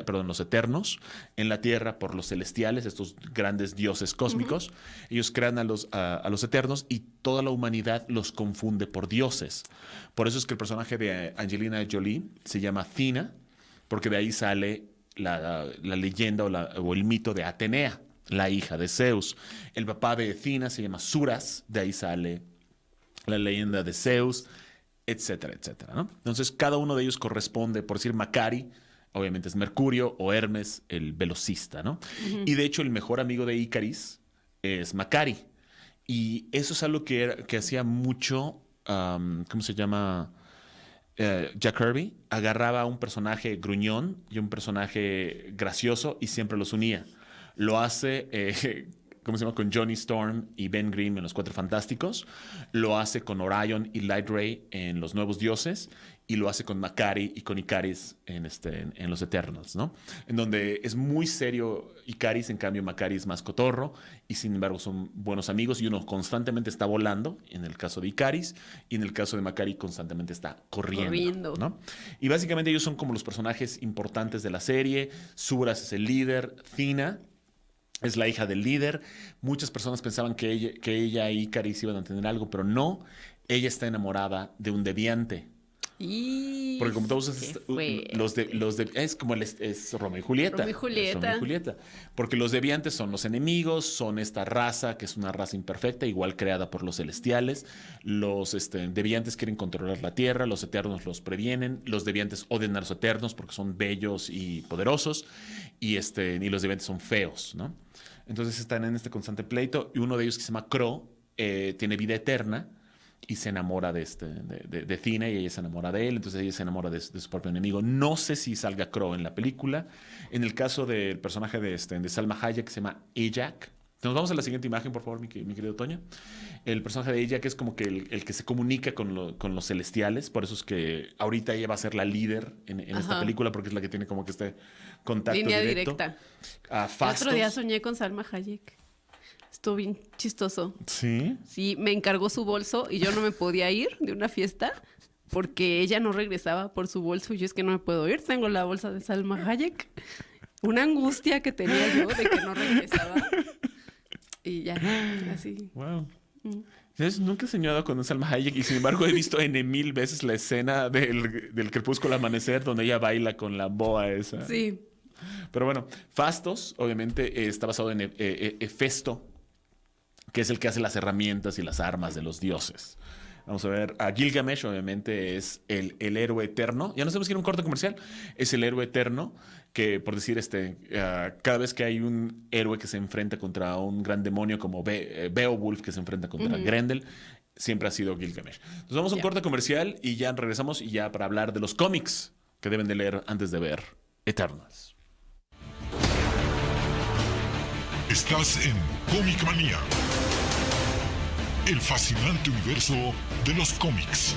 S2: eternos en la tierra por los celestiales, estos grandes dioses cósmicos, ellos crean a los eternos y toda la humanidad los confunde por dioses. Por eso es que el personaje de Angelina Jolie se llama Athena, porque de ahí sale la leyenda o el mito de Atenea, la hija de Zeus. El papá de Athena se llama Suras, de ahí sale la leyenda de Zeus, etcétera, etcétera, ¿no? Entonces, cada uno de ellos corresponde, por decir Macari, obviamente es Mercurio, o Hermes, el velocista, ¿no? Y de hecho, el mejor amigo de Ícaris es Macari. Y eso es algo que hacía mucho, ¿cómo se llama? Jack Kirby. Agarraba a un personaje gruñón y un personaje gracioso y siempre los unía. Lo hace, ¿cómo se llama? Con Johnny Storm y Ben Grimm en Los Cuatro Fantásticos. Lo hace con Orion y Light Ray en Los Nuevos Dioses. Y lo hace con Macari y con Ikaris en Los Eternals, ¿no? En donde es muy serio Ikaris, en cambio Macari es más cotorro. Y sin embargo son buenos amigos y uno constantemente está volando, en el caso de Ikaris. Y en el caso de Macari constantemente está corriendo, ¿no? Y básicamente ellos son como los personajes importantes de la serie. Suras es el líder, Athena es la hija del líder. Muchas personas pensaban que ella y Ikaris iban a tener algo, pero no. Ella está enamorada de un deviante. Porque como todos es como es Romeo y Julieta.
S3: Romeo y Julieta.
S2: Porque los deviantes son los enemigos, son esta raza que es una raza imperfecta, igual creada por los celestiales. Los deviantes quieren controlar la tierra, los eternos los previenen, los deviantes odian a los eternos porque son bellos y poderosos, y los deviantes son feos, ¿no? Entonces están en este constante pleito, y uno de ellos, que se llama Crow, tiene vida eterna y se enamora de Athena, y ella se enamora de él. Entonces ella se enamora de su propio enemigo. No sé si salga Crow en la película. En el caso del personaje de Salma Hayek, que se llama Ajak. Nos vamos a la siguiente imagen, por favor, mi querido Toño. El personaje de Ajak es como que el que se comunica con los celestiales. Por eso es que ahorita ella va a ser la líder en esta película, porque es la que tiene como que este contacto
S3: línea
S2: directo.
S3: directa.
S2: Fastos.
S3: El otro día soñé con Salma Hayek. Estuvo bien chistoso.
S2: ¿Sí?
S3: Sí, me encargó su bolso y yo no me podía ir de una fiesta porque ella no regresaba por su bolso y yo, es que no me puedo ir, tengo la bolsa de Salma Hayek. Una angustia que tenía yo de que no regresaba. Y ya, así.
S2: Wow. Nunca he soñado con Salma Hayek y sin embargo he visto N1000 veces la escena del crepúsculo al amanecer donde ella baila con la boa esa.
S3: Sí.
S2: Pero bueno, Fastos obviamente está basado en Hefesto, que es el que hace las herramientas y las armas de los dioses. Vamos a ver, a Gilgamesh obviamente es el héroe eterno. Ya no sabemos si era un corte comercial. Es el héroe eterno que, por decir, cada vez que hay un héroe que se enfrenta contra un gran demonio como Beowulf, que se enfrenta contra Grendel, siempre ha sido Gilgamesh. Entonces vamos a un corte comercial y ya regresamos, y ya para hablar de los cómics que deben de leer antes de ver Eternals.
S1: Estás en Comic Manía. El fascinante universo de los cómics.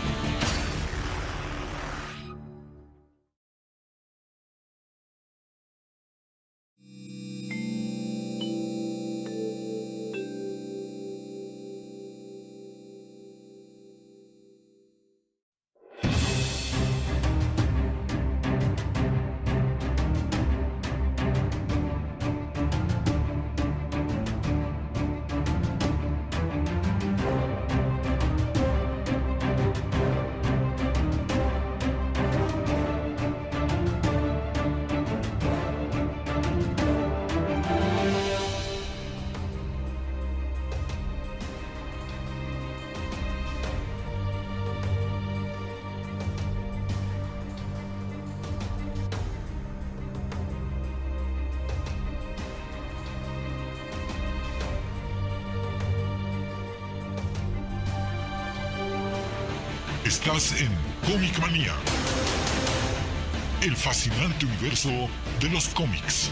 S1: Estás en Comic Manía, el fascinante universo de los cómics.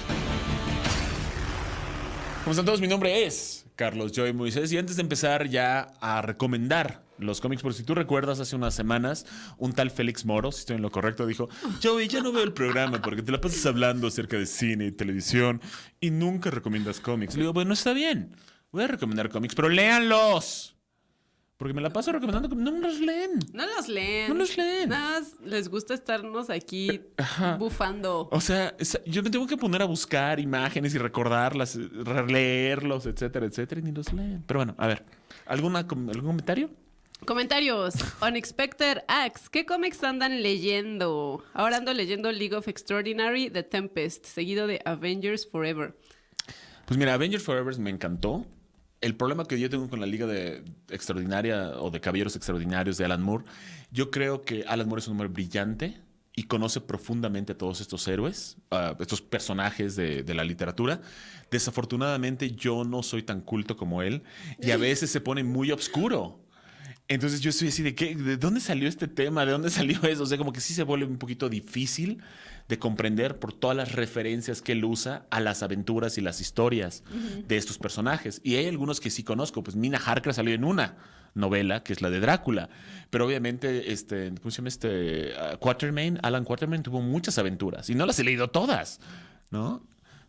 S2: ¿Cómo están todos? Mi nombre es Carlos Joy Moisés y antes de empezar ya a recomendar los cómics, por si tú recuerdas, hace unas semanas un tal Félix Moro, si estoy en lo correcto, dijo: Joey, ya no veo el programa porque te la pasas hablando acerca de cine y televisión y nunca recomiendas cómics. Le digo, bueno, está bien, voy a recomendar cómics, pero léanlos. Porque me la paso recomendando que no los leen.
S3: No los leen.
S2: No los leen.
S3: Nada más les gusta estarnos aquí bufando.
S2: O sea, yo me tengo que poner a buscar imágenes y recordarlas, releerlos, etcétera, etcétera, y ni los leen. Pero bueno, a ver, ¿algún comentario?
S3: Comentarios. Unexpected Acts. ¿Qué cómics andan leyendo? Ahora ando leyendo League of Extraordinary, The Tempest, seguido de Avengers Forever.
S2: Pues mira, Avengers Forever me encantó. El problema que yo tengo con la Liga de Extraordinaria o de Caballeros Extraordinarios de Alan Moore, yo creo que Alan Moore es un hombre brillante y conoce profundamente a todos estos héroes, estos personajes de la literatura. Desafortunadamente yo no soy tan culto como él y a veces se pone muy oscuro. Entonces yo estoy así ¿de dónde salió este tema? ¿De dónde salió eso? O sea, como que sí se vuelve un poquito difícil de comprender por todas las referencias que él usa a las aventuras y las historias de estos personajes. Y hay algunos que sí conozco. Pues Mina Harker salió en una novela, que es la de Drácula. Pero obviamente, ¿cómo se llama Quatermain? Alan Quatermain tuvo muchas aventuras y no las he leído todas, ¿no?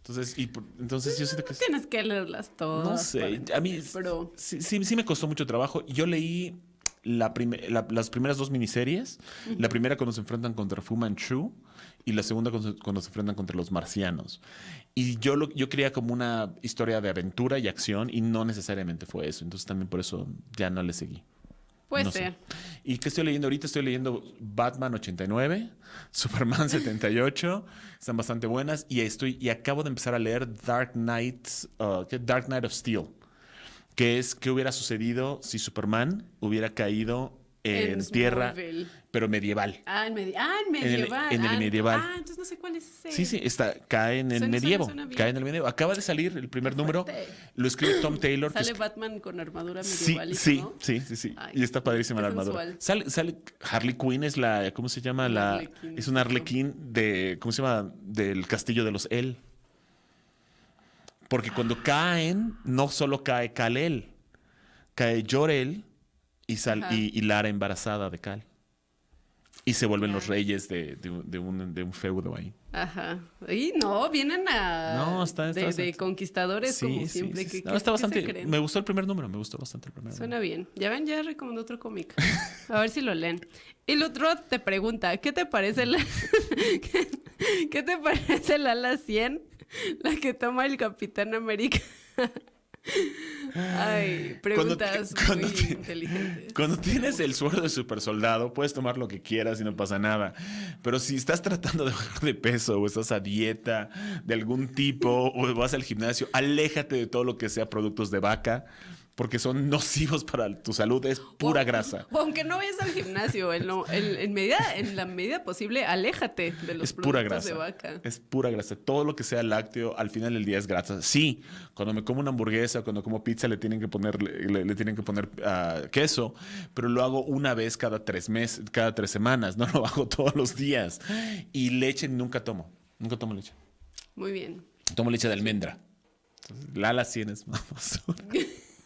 S2: Entonces yo siento que...
S3: Tienes que leerlas todas.
S2: No sé, a mí pero... sí me costó mucho trabajo. Yo leí las primeras dos miniseries. La primera cuando se enfrentan contra Fu Manchu y la segunda cuando se enfrentan contra los marcianos. Y yo quería como una historia de aventura y acción y no necesariamente fue eso. Entonces también por eso ya no le seguí.
S3: Puede ser.
S2: ¿Y qué estoy leyendo ahorita? Estoy leyendo Batman 89, Superman 78. Están bastante buenas. Y acabo de empezar a leer Dark Knight of Steel. Que es qué hubiera sucedido si Superman hubiera caído en tierra, pero medieval.
S3: En medieval.
S2: En el medieval.
S3: Entonces no sé cuál es ese.
S2: Sí, cae en el medievo. Cae en el medievo. Acaba de salir el primer número. Lo escribe Tom Taylor.
S3: Sale Batman con armadura medieval.
S2: Sí.
S3: Ay,
S2: y está padrísima la armadura. Sale Harley Quinn, es la, ¿cómo se llama? Es un arlequín de, ¿cómo se llama? Del castillo de los El. Porque cuando caen, no solo cae Kal-El, cae Jor-El y Lara embarazada de Kal. Y se vuelven los reyes de un feudo ahí.
S3: Ajá. Y no, vienen de conquistadores como siempre.
S2: Sí. No, está bastante. Me gustó el primer número,
S3: Suena bien. Ya ven, ya recomendó otro cómic. A ver si lo leen. Y Lutrod te pregunta, ¿qué te parece ¿qué te parece la ala 100? La que toma el Capitán América. Ay, preguntas muy inteligentes.
S2: Cuando tienes el suero de super soldado, puedes tomar lo que quieras y no pasa nada. Pero si estás tratando de bajar de peso o estás a dieta de algún tipo o vas al gimnasio, aléjate de todo lo que sea productos de vaca. Porque son nocivos para tu salud, es pura grasa.
S3: O aunque no vayas al gimnasio, en la medida posible, aléjate de los productos de vaca.
S2: Es pura grasa. Todo lo que sea lácteo, al final del día es grasa. Sí, cuando me como una hamburguesa, cuando como pizza, le tienen que poner queso, pero lo hago una vez cada 3 semanas, no lo hago todos los días. Y leche nunca tomo leche.
S3: Muy bien.
S2: Tomo leche de almendra. Entonces, Lala 100 es más.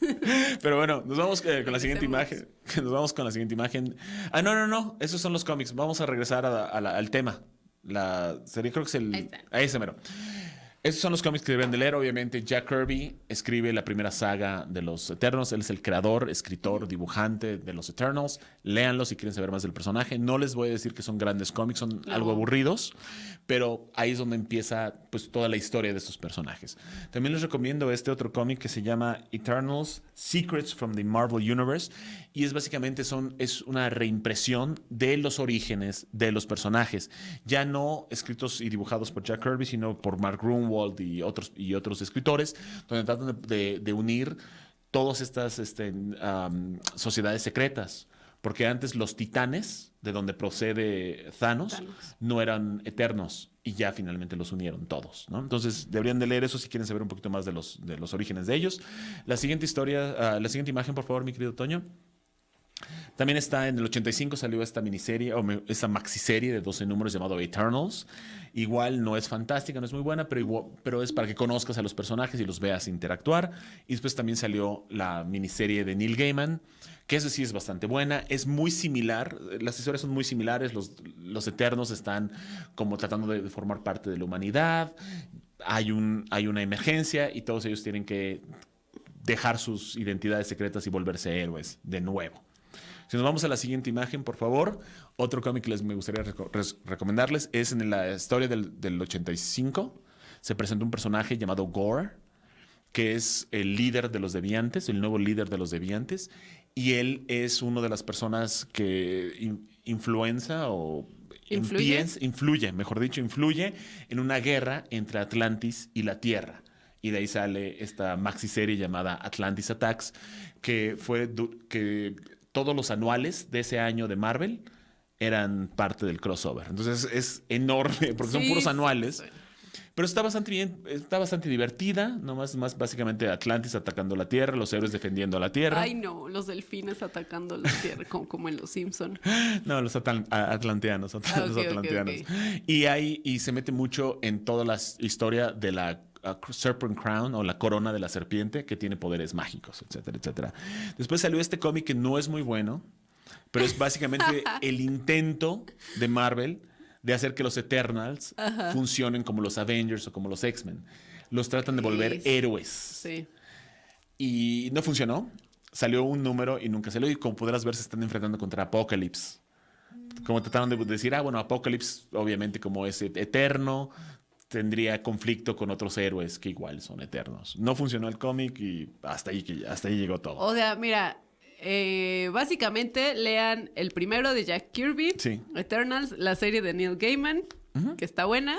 S2: Pero bueno, nos vamos con la siguiente imagen. Nos vamos con la siguiente imagen. No. Esos son los cómics. Vamos a regresar al tema. La serie, creo que es el... Ahí está, mero. Estos son los cómics que deberían de leer. Obviamente, Jack Kirby escribe la primera saga de los Eternals. Él es el creador, escritor, dibujante de los Eternals. Léanlos si quieren saber más del personaje. No les voy a decir que son grandes cómics, son algo aburridos, pero ahí es donde empieza pues toda la historia de estos personajes. También les recomiendo este otro cómic que se llama Eternals Secrets from the Marvel Universe, y es básicamente es una reimpresión de los orígenes de los personajes, ya no escritos y dibujados por Jack Kirby, sino por Mark Gruenwald y otros escritores, donde tratan de unir todas estas sociedades secretas. Porque antes los titanes, de donde procede Thanos, no eran eternos, y ya finalmente los unieron todos, ¿no? Entonces deberían de leer eso si quieren saber un poquito más de los orígenes de ellos. La siguiente imagen, por favor, mi querido Toño. También está en el 85, salió esta miniserie, esta maxiserie de 12 números llamado Eternals. Igual no es fantástica, no es muy buena, pero es para que conozcas a los personajes y los veas interactuar. Y después también salió la miniserie de Neil Gaiman, que eso sí es bastante buena. Es muy similar, las historias son muy similares. Los Eternos están como tratando de formar parte de la humanidad. Hay una emergencia y todos ellos tienen que dejar sus identidades secretas y volverse héroes de nuevo. Si nos vamos a la siguiente imagen, por favor. Otro cómic que me gustaría recomendarles es en la historia del 85. Se presenta un personaje llamado Gore, que es el líder de los deviantes, el nuevo líder de los deviantes. Y él es una de las personas que influye en una guerra entre Atlantis y la Tierra. Y de ahí sale esta maxiserie llamada Atlantis Attacks, que todos los anuales de ese año de Marvel eran parte del crossover. Entonces es enorme, porque son puros anuales. Sí. Pero está bastante bien, está bastante divertida. Más básicamente Atlantis atacando la Tierra, los héroes defendiendo a la Tierra.
S3: Ay, no, los delfines atacando la Tierra, como en Los Simpson.
S2: No, los atlanteanos. Okay. Y se mete mucho en toda la historia de la Serpent Crown, o la corona de la serpiente, que tiene poderes mágicos, etcétera, etcétera. Después salió este cómic que no es muy bueno, pero es básicamente el intento de Marvel de hacer que los Eternals funcionen como los Avengers o como los X-Men. Los tratan de volver héroes. Sí. Y no funcionó. Salió un número y nunca salió. Y como podrás ver, se están enfrentando contra Apocalypse. Como trataron de decir, Apocalypse, obviamente, como es eterno, tendría conflicto con otros héroes que igual son eternos. No funcionó el cómic y hasta ahí llegó todo.
S3: O sea, mira, básicamente lean el primero de Jack Kirby, Eternals, la serie de Neil Gaiman, que está buena.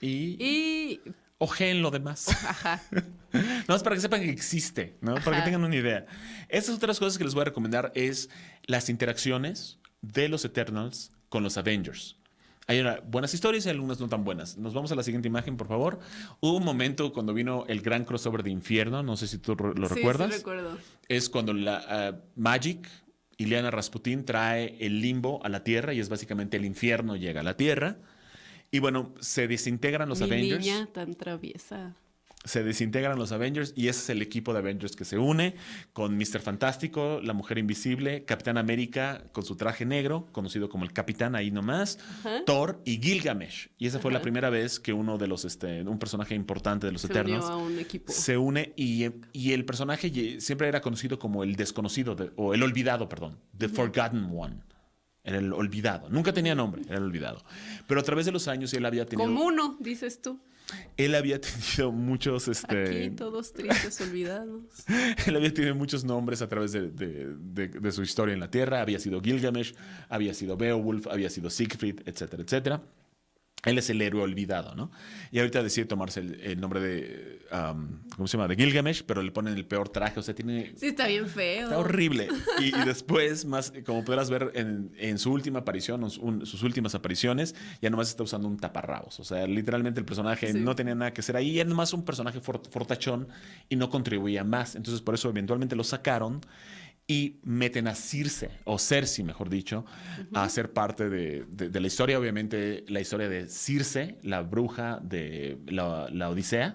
S3: Y
S2: ojeen lo demás. Ajá. No, es para que sepan que existe, ¿no? Para que tengan una idea. Estas otras cosas que les voy a recomendar es las interacciones de los Eternals con los Avengers. Hay buenas historias y algunas no tan buenas. Nos vamos a la siguiente imagen, por favor. Hubo un momento cuando vino el gran crossover de Infierno. No sé si tú lo recuerdas.
S3: Sí, recuerdo.
S2: Es cuando Magic, Illyana Rasputin, trae el limbo a la Tierra, y es básicamente el infierno llega a la Tierra. Y bueno, se desintegran los Avengers.
S3: Niña tan traviesa.
S2: Se desintegran los Avengers, y ese es el equipo de Avengers que se une con Mr. Fantástico, la Mujer Invisible, Capitán América con su traje negro, conocido como el Capitán ahí nomás, Thor y Gilgamesh. Y esa fue la primera vez que uno de los un personaje importante de los Eternals
S3: unió a un equipo.
S2: Se une, y el personaje siempre era conocido como el desconocido, o el olvidado, perdón, The Forgotten One. Era el olvidado. Nunca tenía nombre, era el olvidado. Pero a través de los años él había tenido...
S3: Como uno, dices tú.
S2: Él había tenido muchos...
S3: Aquí todos tristes, olvidados.
S2: Él había tenido muchos nombres a través de su historia en la Tierra. Había sido Gilgamesh, había sido Beowulf, había sido Siegfried, etcétera, etcétera. Él es el héroe olvidado, ¿no? Y ahorita decide tomarse el nombre de... ¿cómo se llama? De Gilgamesh, pero le ponen el peor traje. O sea, tiene...
S3: Sí, está bien feo.
S2: Está horrible. Y después, como podrás ver en su última aparición, sus últimas apariciones, ya nomás está usando un taparrabos. O sea, literalmente el personaje no tenía nada que hacer ahí. Era nomás un personaje fortachón y no contribuía más. Entonces, por eso eventualmente lo sacaron y meten a Circe, o Cersei, mejor dicho, a ser parte de la historia. Obviamente, la historia de Circe, la bruja de la Odisea,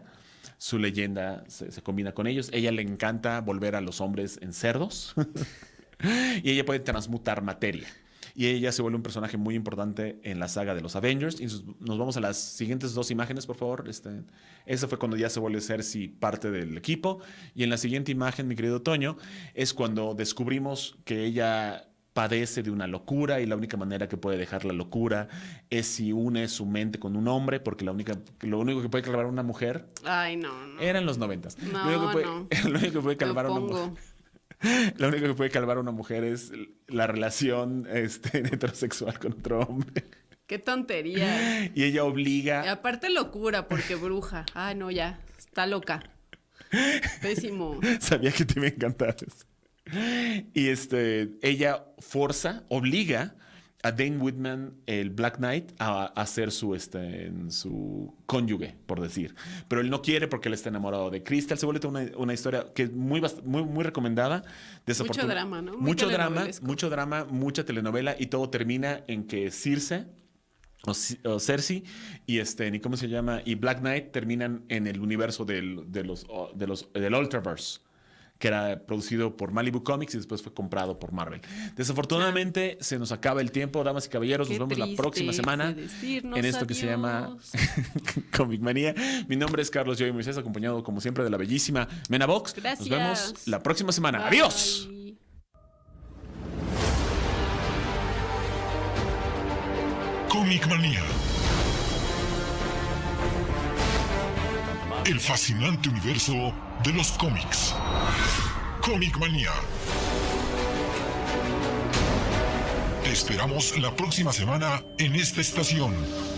S2: su leyenda se combina con ellos. Ella le encanta volver a los hombres en cerdos y ella puede transmutar materia. Y ella se vuelve un personaje muy importante en la saga de los Avengers. Y nos vamos a las siguientes 2 imágenes, por favor. Esa fue cuando ya se vuelve Cersei parte del equipo. Y en la siguiente imagen, mi querido Toño, es cuando descubrimos que ella padece de una locura y la única manera que puede dejar la locura es si une su mente con un hombre, porque lo único que puede calmar a una mujer...
S3: Ay, no.
S2: Eran los 90s.
S3: No,
S2: lo único que puede calmar a una mujer... Lo único que puede calmar a una mujer es la relación heterosexual con otro hombre.
S3: Qué tontería.
S2: Y ella obliga...
S3: Y aparte locura, porque bruja. Ay, no, ya. Está loca. Pésimo.
S2: Sabía que te iba a encantar eso. Y ella obliga a Dane Whitman, el Black Knight, a ser su cónyuge, por decir. Pero él no quiere porque él está enamorado de Crystal. Se vuelve una historia que es muy recomendada.
S3: Mucho drama, ¿no?
S2: Mucho drama, mucha telenovela, y todo termina en que Circe o Cersei y ¿cómo se llama? Y Black Knight terminan en el universo del Ultraverse, que era producido por Malibu Comics y después fue comprado por Marvel. Desafortunadamente se nos acaba el tiempo, damas y caballeros. Nos vemos la próxima semana en esto que se llama Comic Manía. Mi nombre es Carlos Joey Moisés, acompañado como siempre de la bellísima Mena Vox.
S3: Gracias.
S2: Nos vemos la próxima semana.
S3: Bye.
S2: ¡Adiós!
S1: Comic Manía. El fascinante universo de los cómics. Comic Manía. Te esperamos la próxima semana en esta estación.